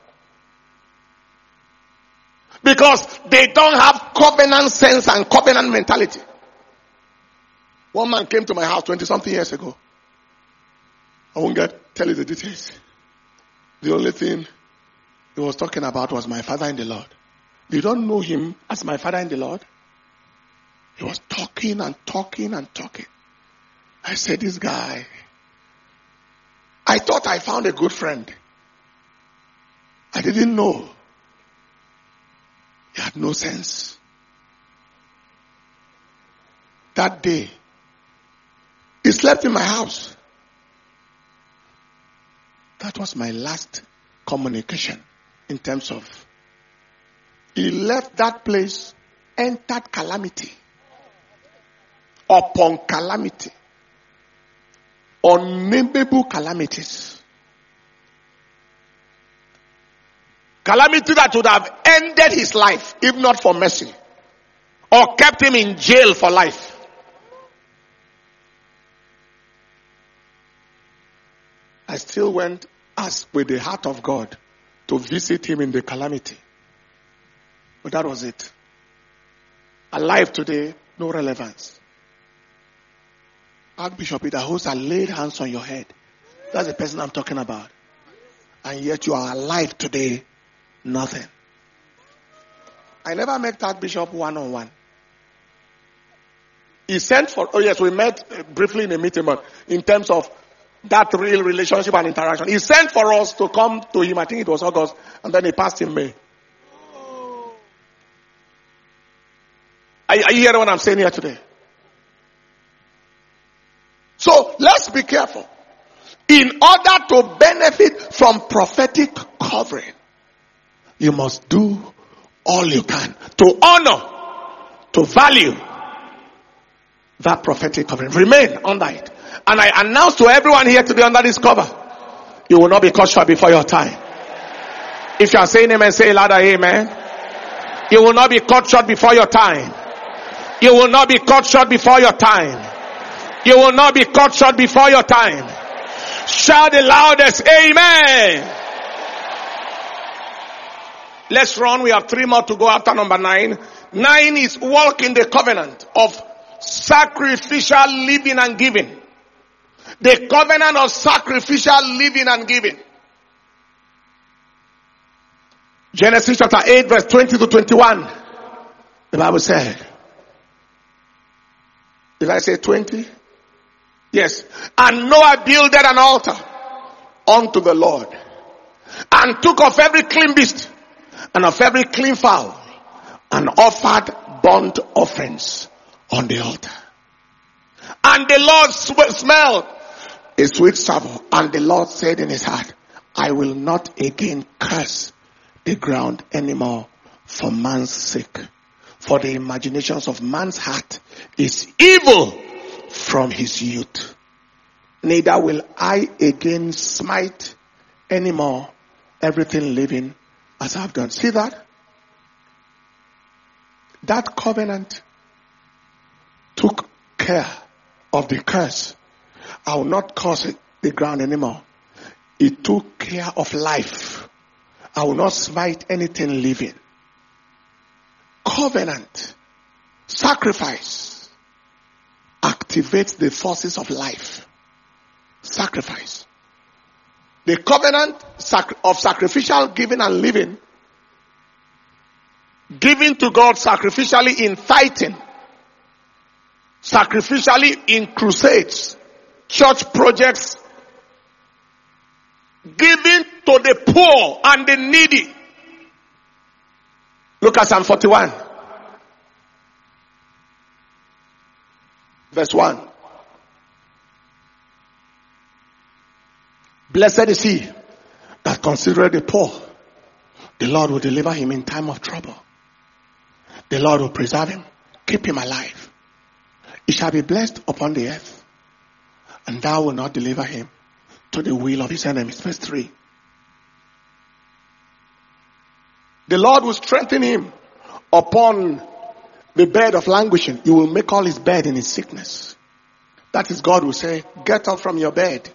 Because they don't have covenant sense and covenant mentality. One man came to my house twenty something years ago. I won't get tell you the details. The only thing he was talking about was my father in the Lord. You don't know him as my father in the Lord? He was talking and talking and talking. I said, this guy, I thought I found a good friend. I didn't know. He had no sense. That day, he slept in my house. That was my last communication in terms of, he left that place, entered calamity. Upon calamity. Unnameable calamities. Calamity that would have ended his life if not for mercy. Or kept him in jail for life. I still went as with the heart of God to visit him in the calamity. But that was it. Alive today, no relevance. Archbishop Idahosa laid hands on your head. That's the person I'm talking about. And yet you are alive today, nothing. I never met Archbishop one-on-one. He sent for, oh yes, we met briefly in a meeting, but in terms of that real relationship and interaction. He sent for us to come to him, I think it was August, and then he passed in May. Are, are you hearing what I'm saying here today? So let's be careful. In order to benefit from prophetic covering, you must do all you can to honor, to value that prophetic covering. Remain under it. And I announce to everyone here today under this cover, you will not be cut short before your time. If you are saying amen, say louder amen. You will not be cut short before your time. You will not be cut short before your time. You will not be cut short before your time. Shout the loudest amen. Let's run. We have three more to go after number nine. Nine is walk in the covenant of sacrificial living and giving. The covenant of sacrificial living and giving. Genesis chapter eight verse twenty to twenty-one. The Bible said. Did I say twenty? Yes. And Noah builded an altar unto the Lord. And took of every clean beast and of every clean fowl. And offered burnt offerings on the altar. And the Lord sw- smelled a sweet savour. And the Lord said in his heart, I will not again curse the ground anymore for man's sake. For the imaginations of man's heart is evil from his youth. Neither will I again smite anymore everything living as I've done. See that? That covenant took care of the curse. I will not curse the ground anymore. It took care of life. I will not smite anything living. Covenant, sacrifice, activates the forces of life. Sacrifice. The covenant of sacrificial giving and living, giving to God sacrificially in fighting, sacrificially in crusades, church projects, giving to the poor and the needy. Look at Psalm forty-one. Verse one. Blessed is he that considereth the poor. The Lord will deliver him in time of trouble. The Lord will preserve him, keep him alive. He shall be blessed upon the earth, and thou wilt not deliver him to the will of his enemies. Verse three. The Lord will strengthen him upon the bed of languishing. You will make all his bed in his sickness. That is, God will say, get up from your bed.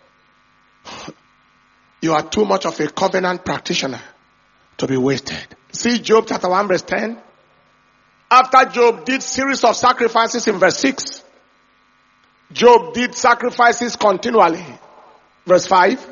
You are too much of a covenant practitioner to be wasted. See Job chapter one verse ten. After Job did series of sacrifices in verse six, Job did sacrifices continually. Verse five.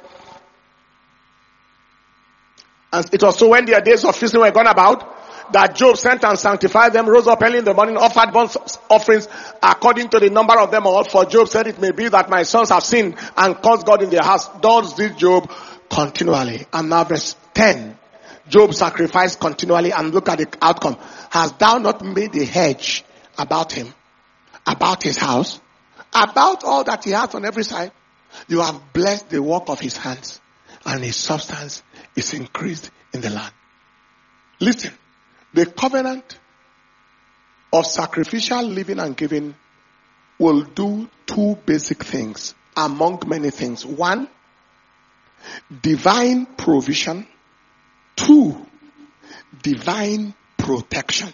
And it was so when their days of feasting were gone about, that Job sent and sanctified them, rose up early in the morning, offered burnt offerings according to the number of them all. For Job said, it may be that my sons have sinned and caused God in their house. Thus did Job continually. And now verse ten. Job sacrificed continually, and look at the outcome. Hast thou not made a hedge about him, about his house, about all that he has on every side? You have blessed the work of his hands, and his substance is increased in the land. Listen, the covenant of sacrificial living and giving will do two basic things among many things. One, divine provision. Two, divine protection.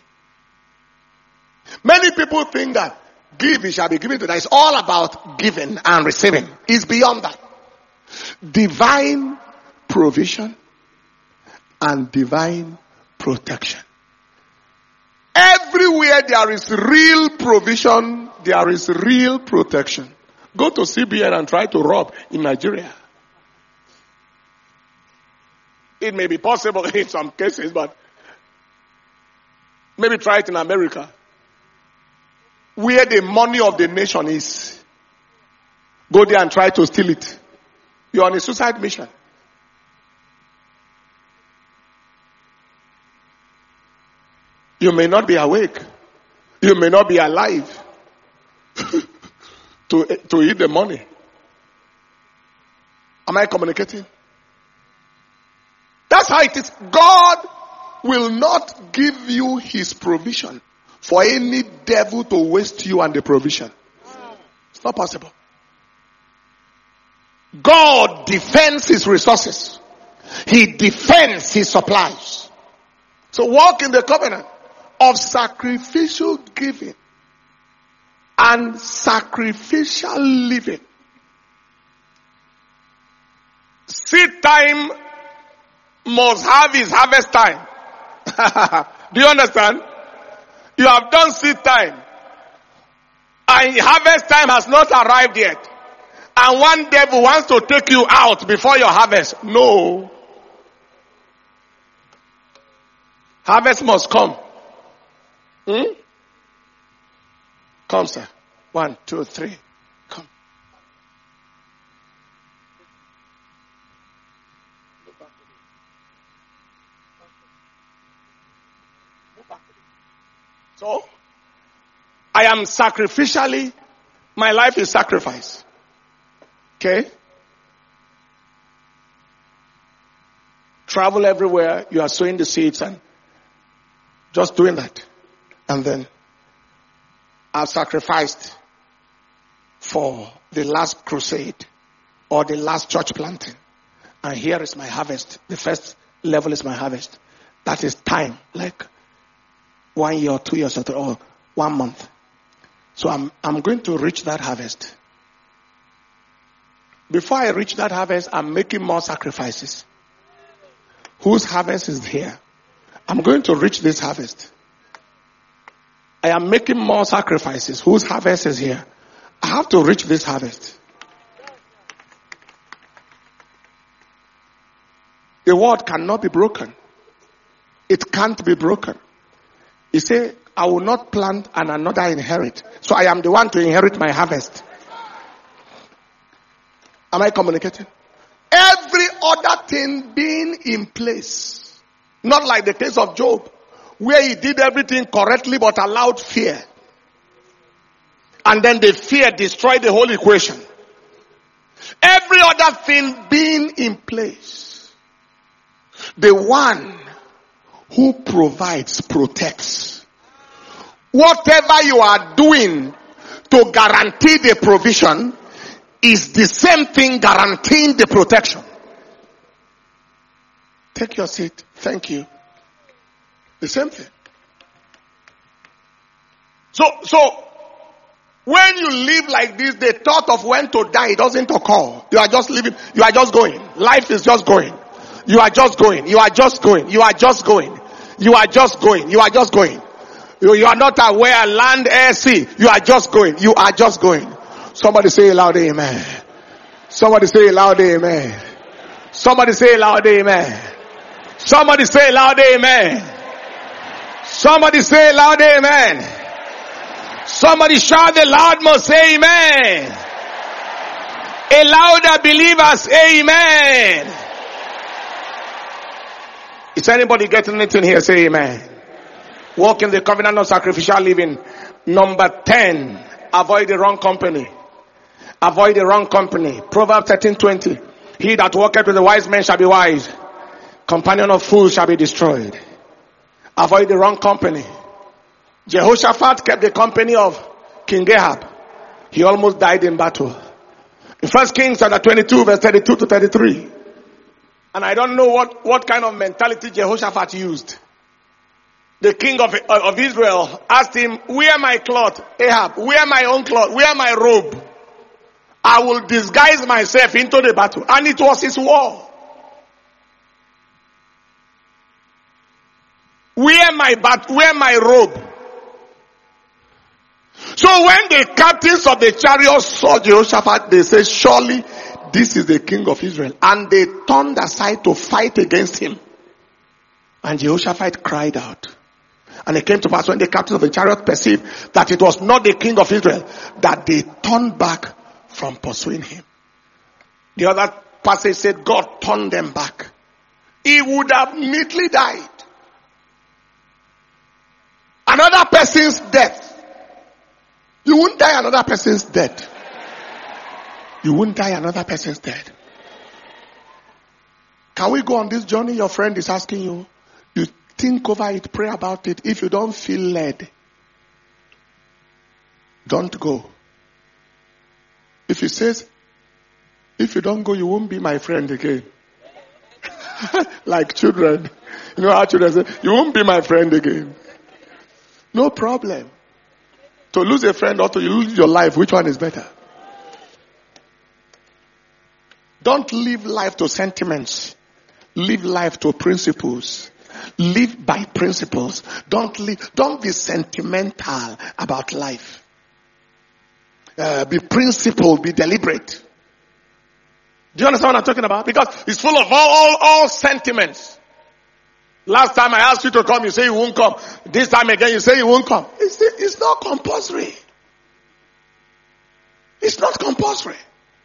Many people think that give, it shall be given to them. It's all about giving and receiving. It's beyond that. Divine provision and divine protection. Everywhere there is real provision, there is real protection. Go to C B N and try to rob in Nigeria. It may be possible in some cases, but maybe try it in America, where the money of the nation is. Go there and try to steal it. You're on a suicide mission. You may not be awake. You may not be alive to, to eat the money. Am I communicating? That's how it is. God will not give you his provision for any devil to waste you and the provision. It's not possible. God defends his resources. He defends his supplies. So walk in the covenant of sacrificial giving and sacrificial living. Seed time must have his harvest time. Do you understand? You have done seed time, and harvest time has not arrived yet. And one devil wants to take you out before your harvest. No. Harvest must come. Hmm? Come, sir. One, two, three. Come. So, I am sacrificially, my life is sacrifice. Okay? Travel everywhere, you are sowing the seeds and just doing that. And then, I've sacrificed for the last crusade or the last church planting. And here is my harvest. The first level is my harvest. That is time, like one year or two years or, three, or one month. So I'm, I'm going to reach that harvest. Before I reach that harvest, I'm making more sacrifices. Whose harvest is here? I'm going to reach this harvest. I am making more sacrifices. Whose harvest is here? I have to reach this harvest. The word cannot be broken. It can't be broken. He said, I will not plant and another inherit. So I am the one to inherit my harvest. Am I communicating? Every other thing being in place. Not like the case of Job, where he did everything correctly but allowed fear. And then the fear destroyed the whole equation. Every other thing being in place. The one who provides, protects. Whatever you are doing to guarantee the provision is the same thing guaranteeing the protection. Take your seat. Thank you. The same thing. So, so, when you live like this, the thought of when to die doesn't occur. You are just living, you are just going. Life is just going. You are just going. You are just going. You are just going. You are just going. You are just going. You, you are not aware, land, air, sea. You are just going. You are just going. Somebody say loud amen. Somebody say loud amen. Somebody say loud amen. Somebody say loud amen. Somebody say loud amen. Somebody shout the loud most amen. A louder believers amen. Is anybody getting anything here? Say amen. Walk in the covenant of sacrificial living. Number ten. Avoid the wrong company. Avoid the wrong company. Proverbs thirteen twenty. He that walketh with the wise men shall be wise. Companion of fools shall be destroyed. Avoid the wrong company. Jehoshaphat kept the company of King Ahab. He almost died in battle. In First Kings chapter twenty-two verse thirty-two to thirty-three. And I don't know what, what kind of mentality Jehoshaphat used. The king of, of Israel asked him, wear my cloth, Ahab, wear my own cloth, wear my robe. I will disguise myself into the battle. And it was his war. Wear my bat, wear my robe. So when the captains of the chariots saw Jehoshaphat, they said, surely this is the king of Israel. And they turned aside to fight against him. And Jehoshaphat cried out. And it came to pass when the captains of the chariot perceived that it was not the king of Israel, that they turned back from pursuing him. The other passage said God turned them back. He would have neatly died. Another person's death. You won't die another person's death. You won't die another person's death. Can we go on this journey? Your friend is asking you. You think over it, pray about it. If you don't feel led, don't go. If he says, if you don't go, you won't be my friend again. Like children. You know how children say, you won't be my friend again. No problem. To lose a friend or to lose your life, which one is better? Don't live life to sentiments. Live life to principles. Live by principles. Don't live, don't be sentimental about life. Uh, be principled, be deliberate. Do you understand what I'm talking about? Because it's full of all, all, all sentiments. Last time I asked you to come, you say you won't come. This time again, you say you won't come. It's, it's not compulsory. It's not compulsory.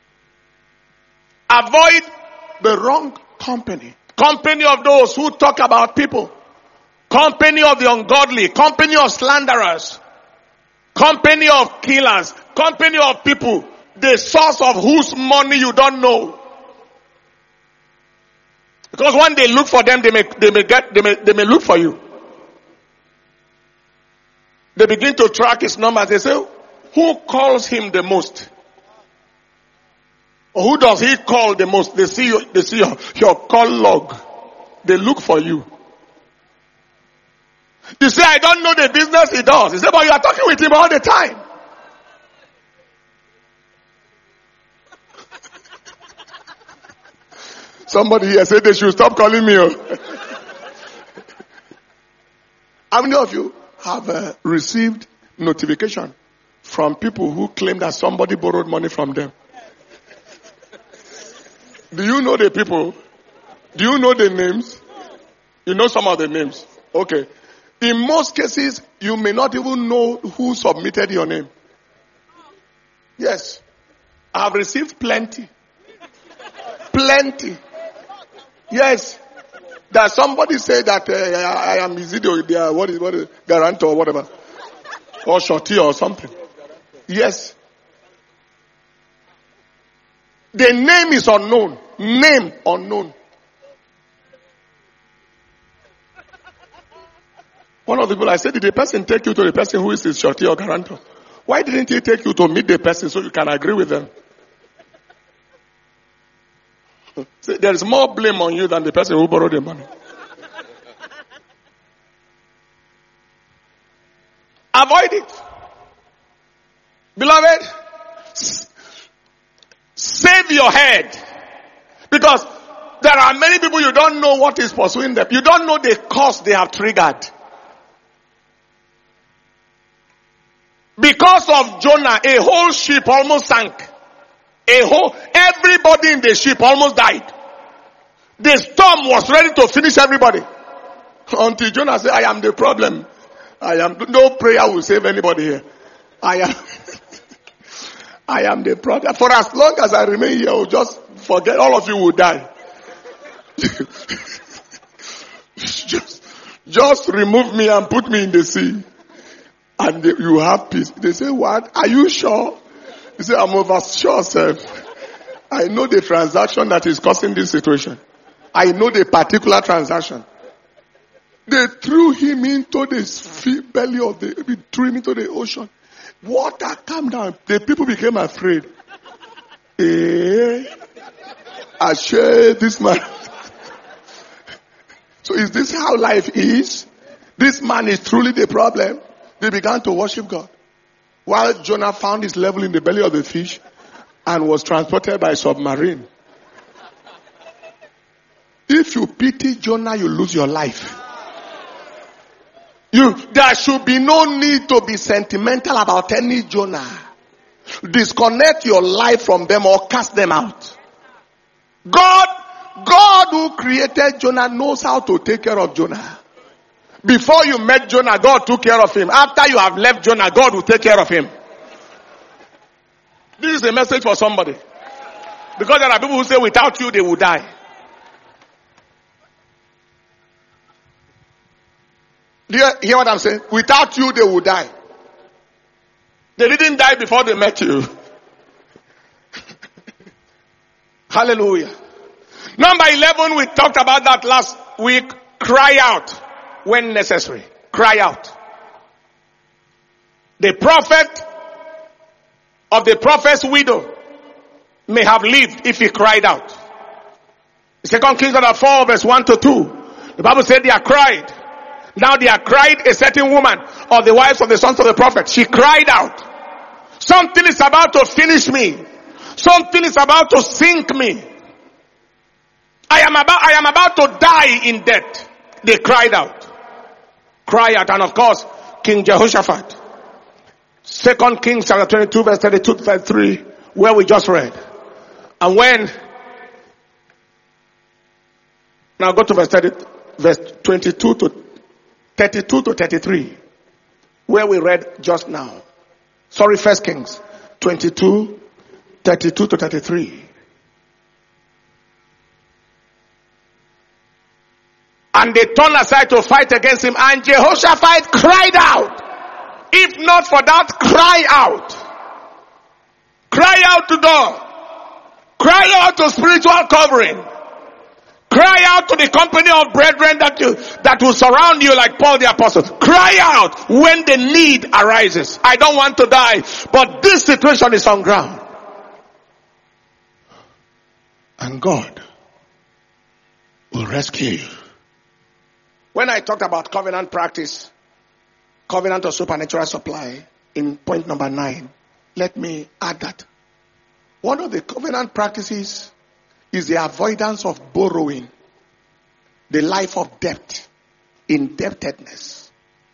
Avoid the wrong company. Company of those who talk about people. Company of the ungodly. Company of slanderers. Company of killers. Company of people. The source of whose money you don't know. Because when they look for them, they may, they may get, they may, they may look for you. They begin to track his numbers. They say, who calls him the most? Or who does he call the most? They see your, they see your, your call log. They look for you. You say, I don't know the business he does. He say, but you are talking with him all the time. Somebody here said they should stop calling me. How many of you have uh, received notification from people who claim that somebody borrowed money from them? Do you know the people? Do you know the names? You know some of the names. Okay. In most cases, you may not even know who submitted your name. Yes. I have received plenty. Plenty. Yes. That somebody said that uh, I, I am Isidio, they are, what is, what is, guarantor or whatever. Or shorty or something. Yes. The name is unknown. Name unknown. One of the people, I said, did the person take you to the person who is his shorty or guarantor? Why didn't he take you to meet the person so you can agree with them? See, there is more blame on you than the person who borrowed the money. Avoid it. Beloved, save your head. Because there are many people you don't know what is pursuing them. You don't know the cause they have triggered. Because of Jonah, a whole ship almost sank. A whole, everybody in the ship almost died. The storm was ready to finish everybody. Until Jonah said, I am the problem. I am, no prayer will save anybody here. I am, I am the problem. For as long as I remain here, I'll just forget, all of you will die. just, just remove me and put me in the sea. And they, you have peace. They say, what? Are you sure? He said, I'm over sure, sir. I know the transaction that is causing this situation. I know the particular transaction. They threw him into the belly of the, threw him into the ocean. Water came down. The people became afraid. Eh? Ashe, this man. So is this how life is? This man is truly the problem. They began to worship God. While Jonah found his level in the belly of the fish and was transported by submarine. If you pity Jonah, you lose your life. You, there should be no need to be sentimental about any Jonah. Disconnect your life from them or cast them out. God, God who created Jonah knows how to take care of Jonah. Before you met Jonah, God took care of him. After you have left Jonah, God will take care of him. This is a message for somebody. Because there are people who say without you they will die. Do you hear what I'm saying? Without you they will die. They didn't die before they met you. Hallelujah. Number eleven, we talked about that last week. Cry out when necessary. Cry out. The prophet of the prophet's widow may have lived if he cried out. Second Kings chapter four verse one to two. The Bible said they are cried. Now they are cried a certain woman of the wives of the sons of the prophet. She cried out. Something is about to finish me. Something is about to sink me. I am about, I am about to die in death. They cried out. Cry out. And of course, King Jehoshaphat. Second Kings chapter twenty-two verse thirty-two to thirty-three, where we just read. And when, now go to verse thirty, verse twenty-two to thirty-two to thirty-three, where we read just now. Sorry, First Kings twenty-two, thirty-two to thirty-three. And they turned aside to fight against him, and Jehoshaphat cried out. If not for that, cry out. Cry out to God. Cry out to spiritual covering. Cry out to the company of brethren that you, that will surround you like Paul the Apostle. Cry out when the need arises. I don't want to die, but this situation is on ground. And God will rescue you. When I talked about covenant practice, covenant of supernatural supply, in point number nine, let me add that one of the covenant practices is the avoidance of borrowing, the life of debt, indebtedness.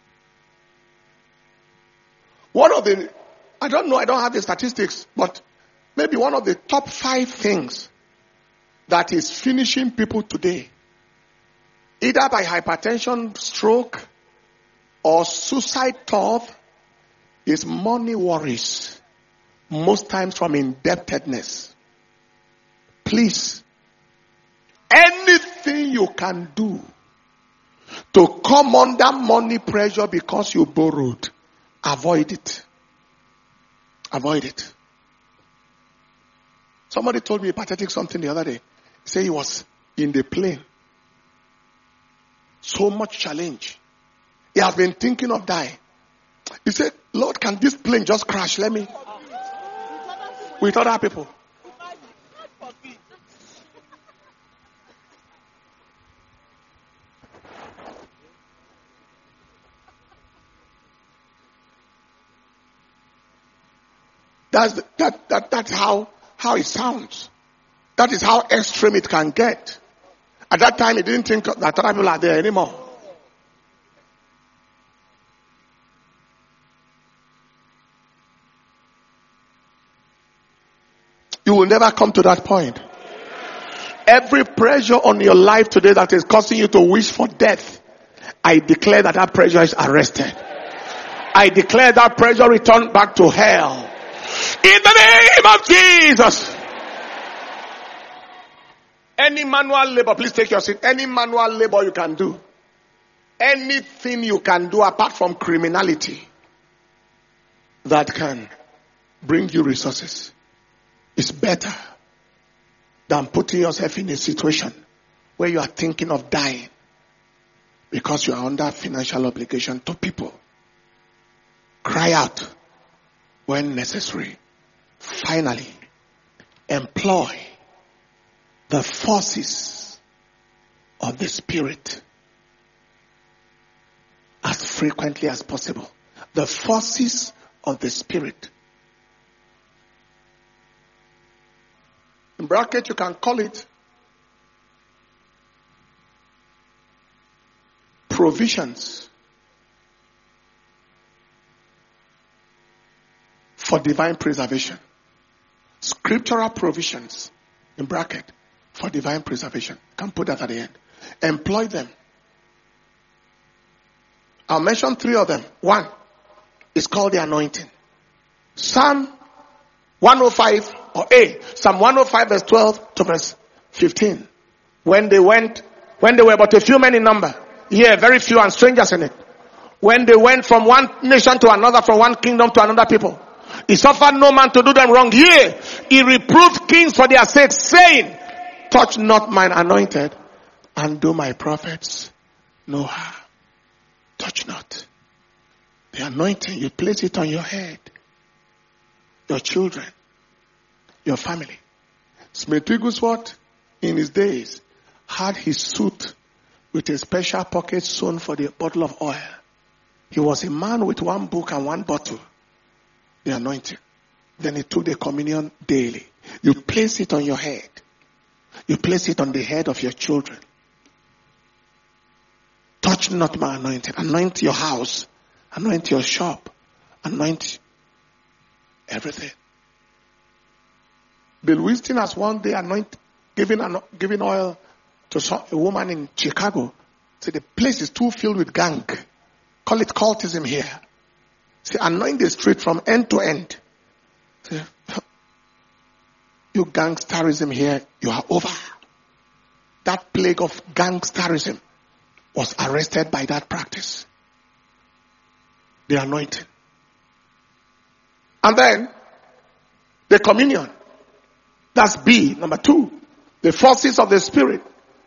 One of the, I don't know, I don't have the statistics, but maybe one of the top five things that is finishing people today, either by hypertension, stroke, or suicide thought, is money worries. Most times from indebtedness. Please, anything anything you can do to come under money pressure because you borrowed, avoid it. Avoid it. Somebody told me a pathetic something the other day. He said he was in the plane. So much challenge. He has been thinking of dying. He said, Lord, can this plane just crash? Let me. With other people. That's the, that that that's how how it sounds. That is how extreme it can get. At that time, he didn't think that other people are there anymore. You will never come to that point. Every pressure on your life today that is causing you to wish for death, I declare that that pressure is arrested. I declare that pressure returned back to hell. In the name of Jesus. Any manual labor, please take your seat. Any manual labor you can do. Anything you can do apart from criminality that can bring you resources is better than putting yourself in a situation where you are thinking of dying because you are under financial obligation to people. Cry out when necessary. Finally, employ the forces of the Spirit as frequently as possible. The forces of the Spirit. In bracket, you can call it provisions for divine preservation. Scriptural provisions, in bracket, for divine preservation. You can put that at the end. Employ them. I'll mention three of them. One is called the anointing. Psalm one oh five, or A, Psalm one oh five verse twelve to verse fifteen. When they went, when they were but a few men in number, yeah, very few and strangers in it. When they went from one nation to another, from one kingdom to another people, he suffered no man to do them wrong. Yea, he reproved kings for their sake, saying, touch not mine anointed, and do my prophets no harm. Touch not. The anointing, you place it on your head. Your children. Your family. Smith Wigglesworth, in his days, had his suit with a special pocket sewn for the bottle of oil. He was a man with one book and one bottle. The anointing. Then he took the communion daily. You place it on your head. You place it on the head of your children. Touch not my anointing. Anoint your house. Anoint your shop. Anoint everything. Bill Winston has one day anoint, giving, giving oil to a woman in Chicago. So the place is too filled with gang. Call it cultism here. Say, anoint the street from end to end. Say, you gangsterism here, you are over. That plague of gangsterism was arrested by that practice. The anointing. And then, the communion. That's B, number two. The forces of the Spirit.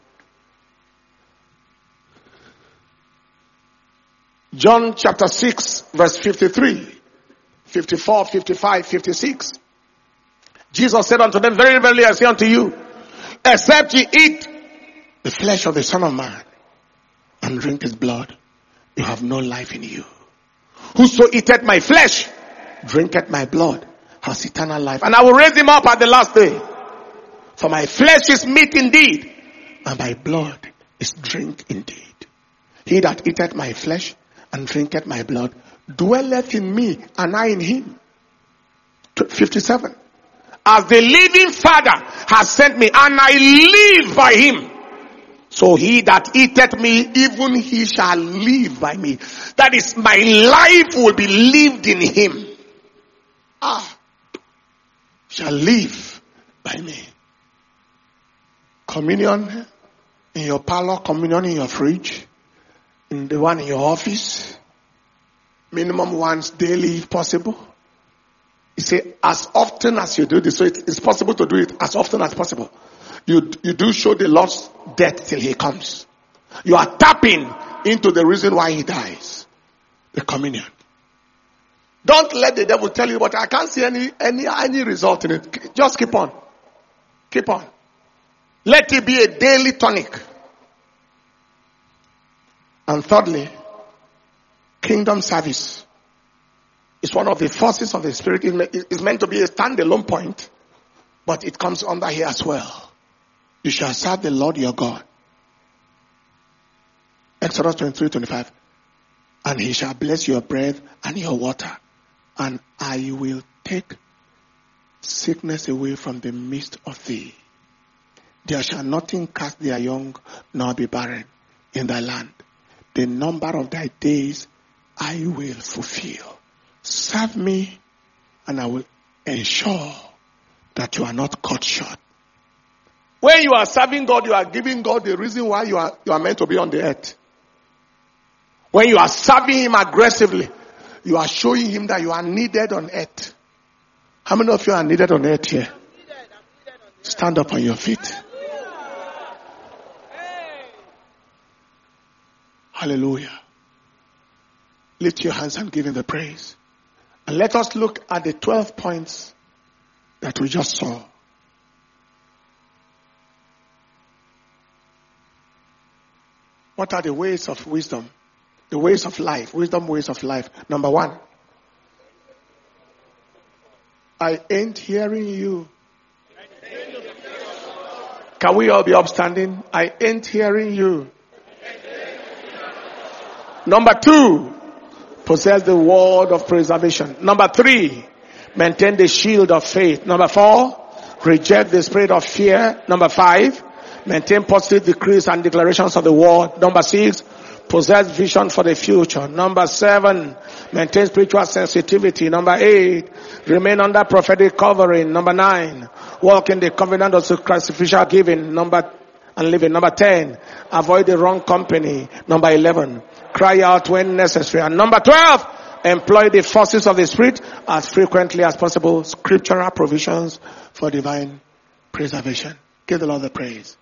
John chapter six, verse fifty-three, fifty-four, fifty-five, fifty-six. Jesus said unto them, very verily I say unto you, except ye eat the flesh of the Son of Man and drink his blood, you have no life in you. Whoso eateth my flesh, drinketh my blood, has eternal life. And I will raise him up at the last day. For my flesh is meat indeed, and my blood is drink indeed. He that eateth my flesh and drinketh my blood dwelleth in me, and I in him. fifty-seven. As the living Father has sent me, and I live by him, so he that eateth me, even he shall live by me. That is, my life will be lived in him. Ah, shall live by me. Communion in your parlor, communion in your fridge, in the one in your office, minimum once daily if possible. He said, as often as you do this, so it, it's possible to do it as often as possible. You, you do show the Lord's death till he comes. You are tapping into the reason why he dies. The communion. Don't let the devil tell you, but I can't see any, any, any result in it. Just keep on. Keep on. Let it be a daily tonic. And thirdly, kingdom service is one of the forces of the Spirit. It's meant to be a standalone point, but it comes under here as well. You shall serve the Lord your God. Exodus twenty-three twenty-five. And he shall bless your bread and your water, and I will take sickness away from the midst of thee. There shall nothing cast their young, nor be barren in thy land. The number of thy days I will fulfill. Serve me, and I will ensure that you are not cut short. When you are serving God, you are giving God the reason why you are, you are meant to be on the earth. When you are serving him aggressively, you are showing him that you are needed on earth. How many of you are needed on earth here? Stand up on your feet. Hallelujah. Lift your hands and give him the praise. And let us look at the twelve points that we just saw. What are the ways of wisdom? The ways of life. Wisdom ways of life. Number one. I ain't hearing you. Can we all be upstanding? I ain't hearing you. Number two. Possess the word of preservation. Number three. Maintain the shield of faith. Number four. Reject the spirit of fear. Number five. Maintain positive decrees and declarations of the word. Number six. Possess vision for the future. Number seven, maintain spiritual sensitivity. Number eight, remain under prophetic covering. Number nine, walk in the covenant of sacrificial giving. Number and living. Number ten, avoid the wrong company. Number eleven, cry out when necessary. And number twelve, employ the forces of the Spirit as frequently as possible. Scriptural provisions for divine preservation. Give the Lord the praise.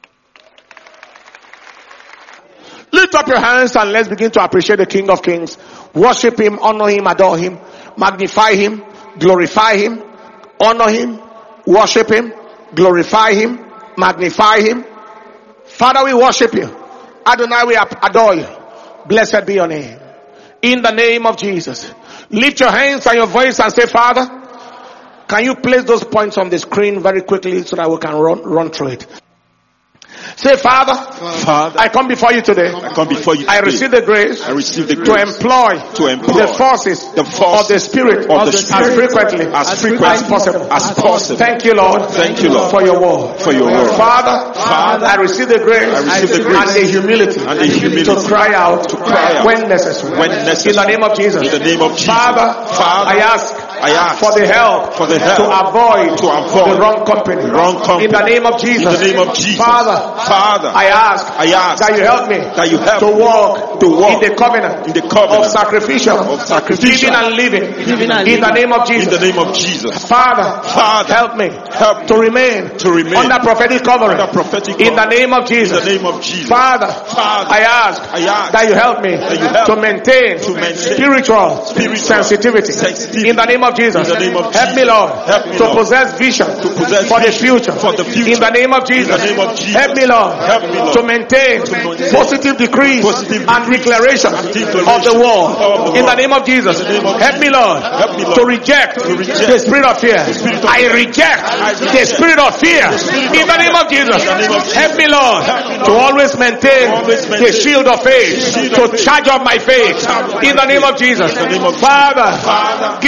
Lift up your hands and let's begin to appreciate the King of Kings. Worship him, honor him, adore him, magnify him, glorify him, honor him, worship him, glorify him, magnify him. Father, we worship you. Adonai, we adore you. Blessed be your name. In the name of Jesus. Lift your hands and your voice and say, Father, can you place those points on the screen very quickly so that we can run, run through it? Say, Father, Father, I come before you today. I come before you today. I receive the grace. I receive the grace to employ, to employ the forces, the force of the Spirit, of the Spirit as frequently as, as, frequently as possible. As possible. Thank you, Lord. Thank you, Lord, for your word. For your word. Father, Father, I receive the grace, I receive the grace and the humility, and the humility to cry out, to cry out when necessary. When necessary. In the name of Jesus. In the name of Jesus. Father, Father, I ask. I ask for the help, for the help to avoid, to avoid the wrong company. The wrong company. In the name of Jesus. In the name of Jesus. Father, Father, I ask, I ask that you help me that you help to walk, to walk in the covenant, in the covenant of sacrificial, of sacrificial giving and living. Giving and in living. the name of Jesus. In the name of Jesus. Father, Father, help me, help to remain, to remain under prophetic covering. Under prophetic in the name of Jesus. In the name of Jesus. Father, Father, I ask, I ask that you help me that you help to maintain, to maintain spiritual, spiritual sensitivity. sensitivity. In the name of Jesus. In the name of help Jesus. me, Lord, help me, to Lord, possess vision to possess for the vision future. For the future. In the name of Jesus. In the name of Jesus. Help me, Lord, help me, Lord to maintain, to maintain positive decrees positive and declarations and declarations of the word. of the In the word. name of Jesus. In the name of help me, Lord, help me, Lord to reject, to reject the spirit of fear. spirit of I fear. reject I reject the spirit of fear. spirit In of the name of Jesus. In the name of Jesus. Help me, Lord, Help me, Lord, to always maintain, always maintain the shield of faith, the shield to of faith. charge up my faith. Charge up In my the name faith. of Jesus. In the name of Father, Father, give me insight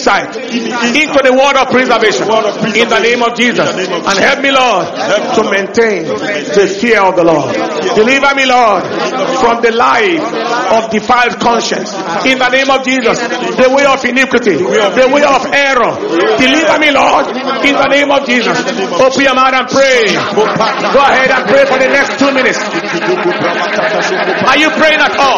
insight into the word of preservation in the name of Jesus. And help me, Lord, to maintain the fear of the Lord. Deliver me, Lord, from the life of defiled conscience in the name of Jesus. The way of iniquity, the way of error. Deliver me, Lord, in the name of Jesus. Open your mouth and pray. Go ahead and pray for the next two minutes. Are you praying at all?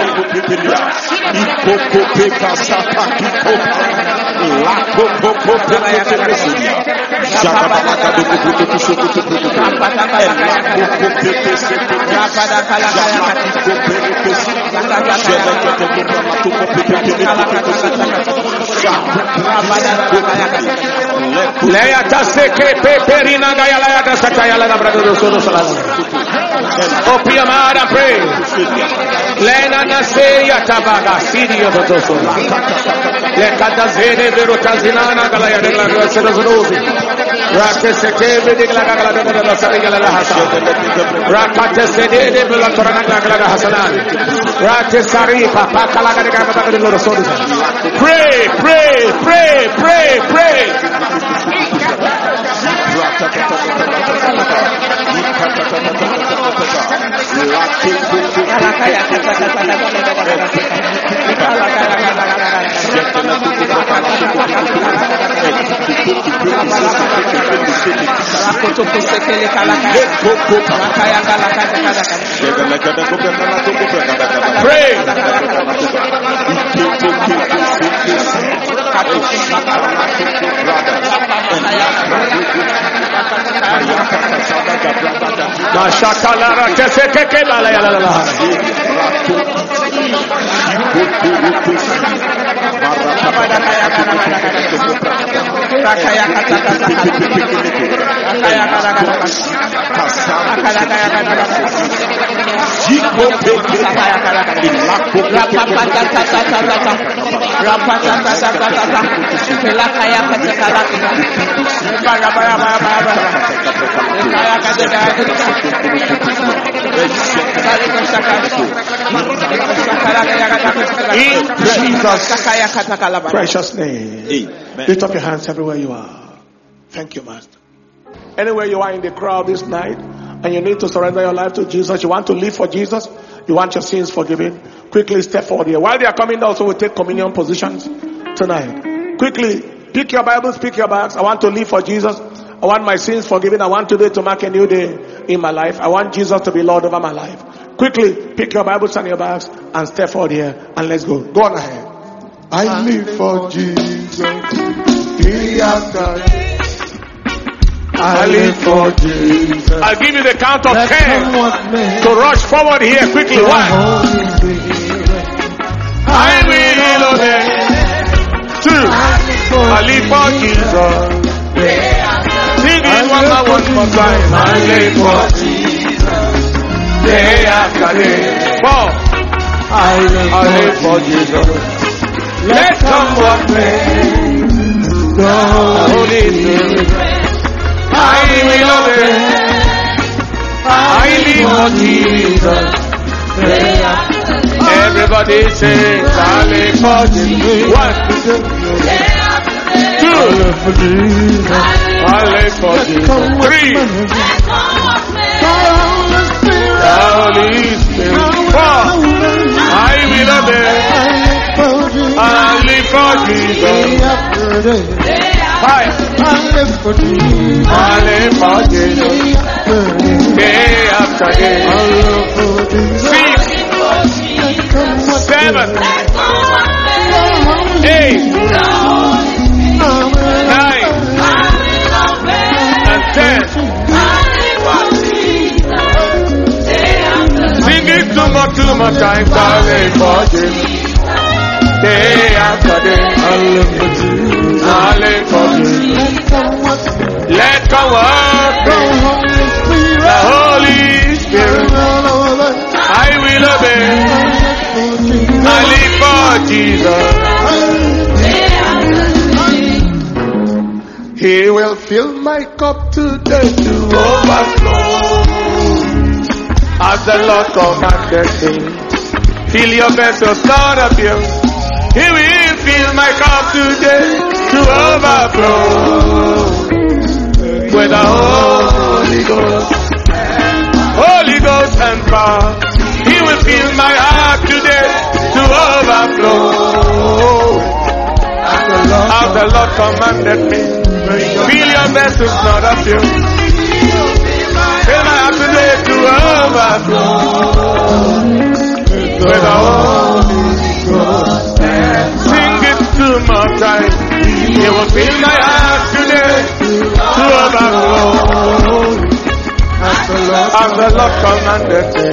Open your mouth and pray. Lena Naseria Tabaga, Sidio Totosola. Lekata Zene Verotazina, Galaya de la Rosi. Raka Sete de la Gala de la Sarigala Hassan. Raka Sede de la Torana Hassan. Raka Sari, Papa Kalaga de la Rosa. Pray, pray, pray, pray, pray. Pray. Mashakalara kesekeke la la la la. In Jesus' precious name. Amen. Lift up your hands everywhere you are. Thank you, Master. Anywhere you are in the crowd this night and you need to surrender your life to Jesus, you want to live for Jesus, you want your sins forgiven, quickly step forward here. While they are coming, also we'll take communion positions tonight. Quickly, pick your Bibles, pick your bags. I want to live for Jesus. I want my sins forgiven. I want today to mark a new day in my life. I want Jesus to be Lord over my life. Quickly, pick your Bibles and your bags and step forward here and let's go. Go on ahead. I live for Jesus. He has done. I live for Jesus. I'll give you the count of ten to rush forward here quickly. One. I will obey. Two. I live for Jesus. Sing it one by one more time. I live for Jesus. Day after day. Four. I live for Jesus. Let come what may. The Holy Spirit. I will obey. I live for Jesus. Everybody sings, I live for Jesus. One, two, I live for Jesus. Three, the Holy Spirit. Four, I will obey. I live for Jesus. Five, I live for Jesus. I live for Jesus. Day after day. Six, seven, eight, nine, and ten. Sing it two more, two more times. I live for Jesus. Day after day. I live for Jesus. I live for Jesus. Let come work. The Holy Spirit. I will obey. I live for Jesus. He will fill my cup today to overflow. As the Lord commanded me. Fill your vessels, Lord, of you. He will fill my cup today to overflow with the Holy Ghost, Holy Ghost and power. He will fill my heart today to overflow. As the Lord commanded me, fill your vessels, not a few. Fill my heart today to overflow with the Holy Ghost. Sing it two more times. He will fill my heart today to overflow. As the Lord commanded me,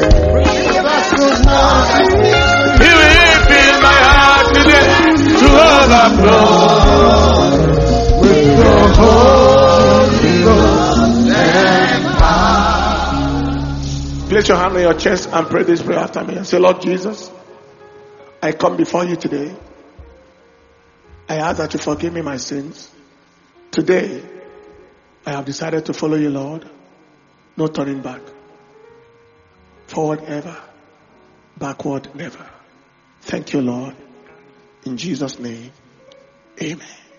He will fill my heart today to overflow with the Holy Ghost and power. Place your hand on your chest and pray this prayer after me and say, Lord Jesus, I come before you today. I ask that you forgive me my sins. Today, I have decided to follow you, Lord. No turning back. Forward ever. Backward never. Thank you, Lord. In Jesus' name, amen.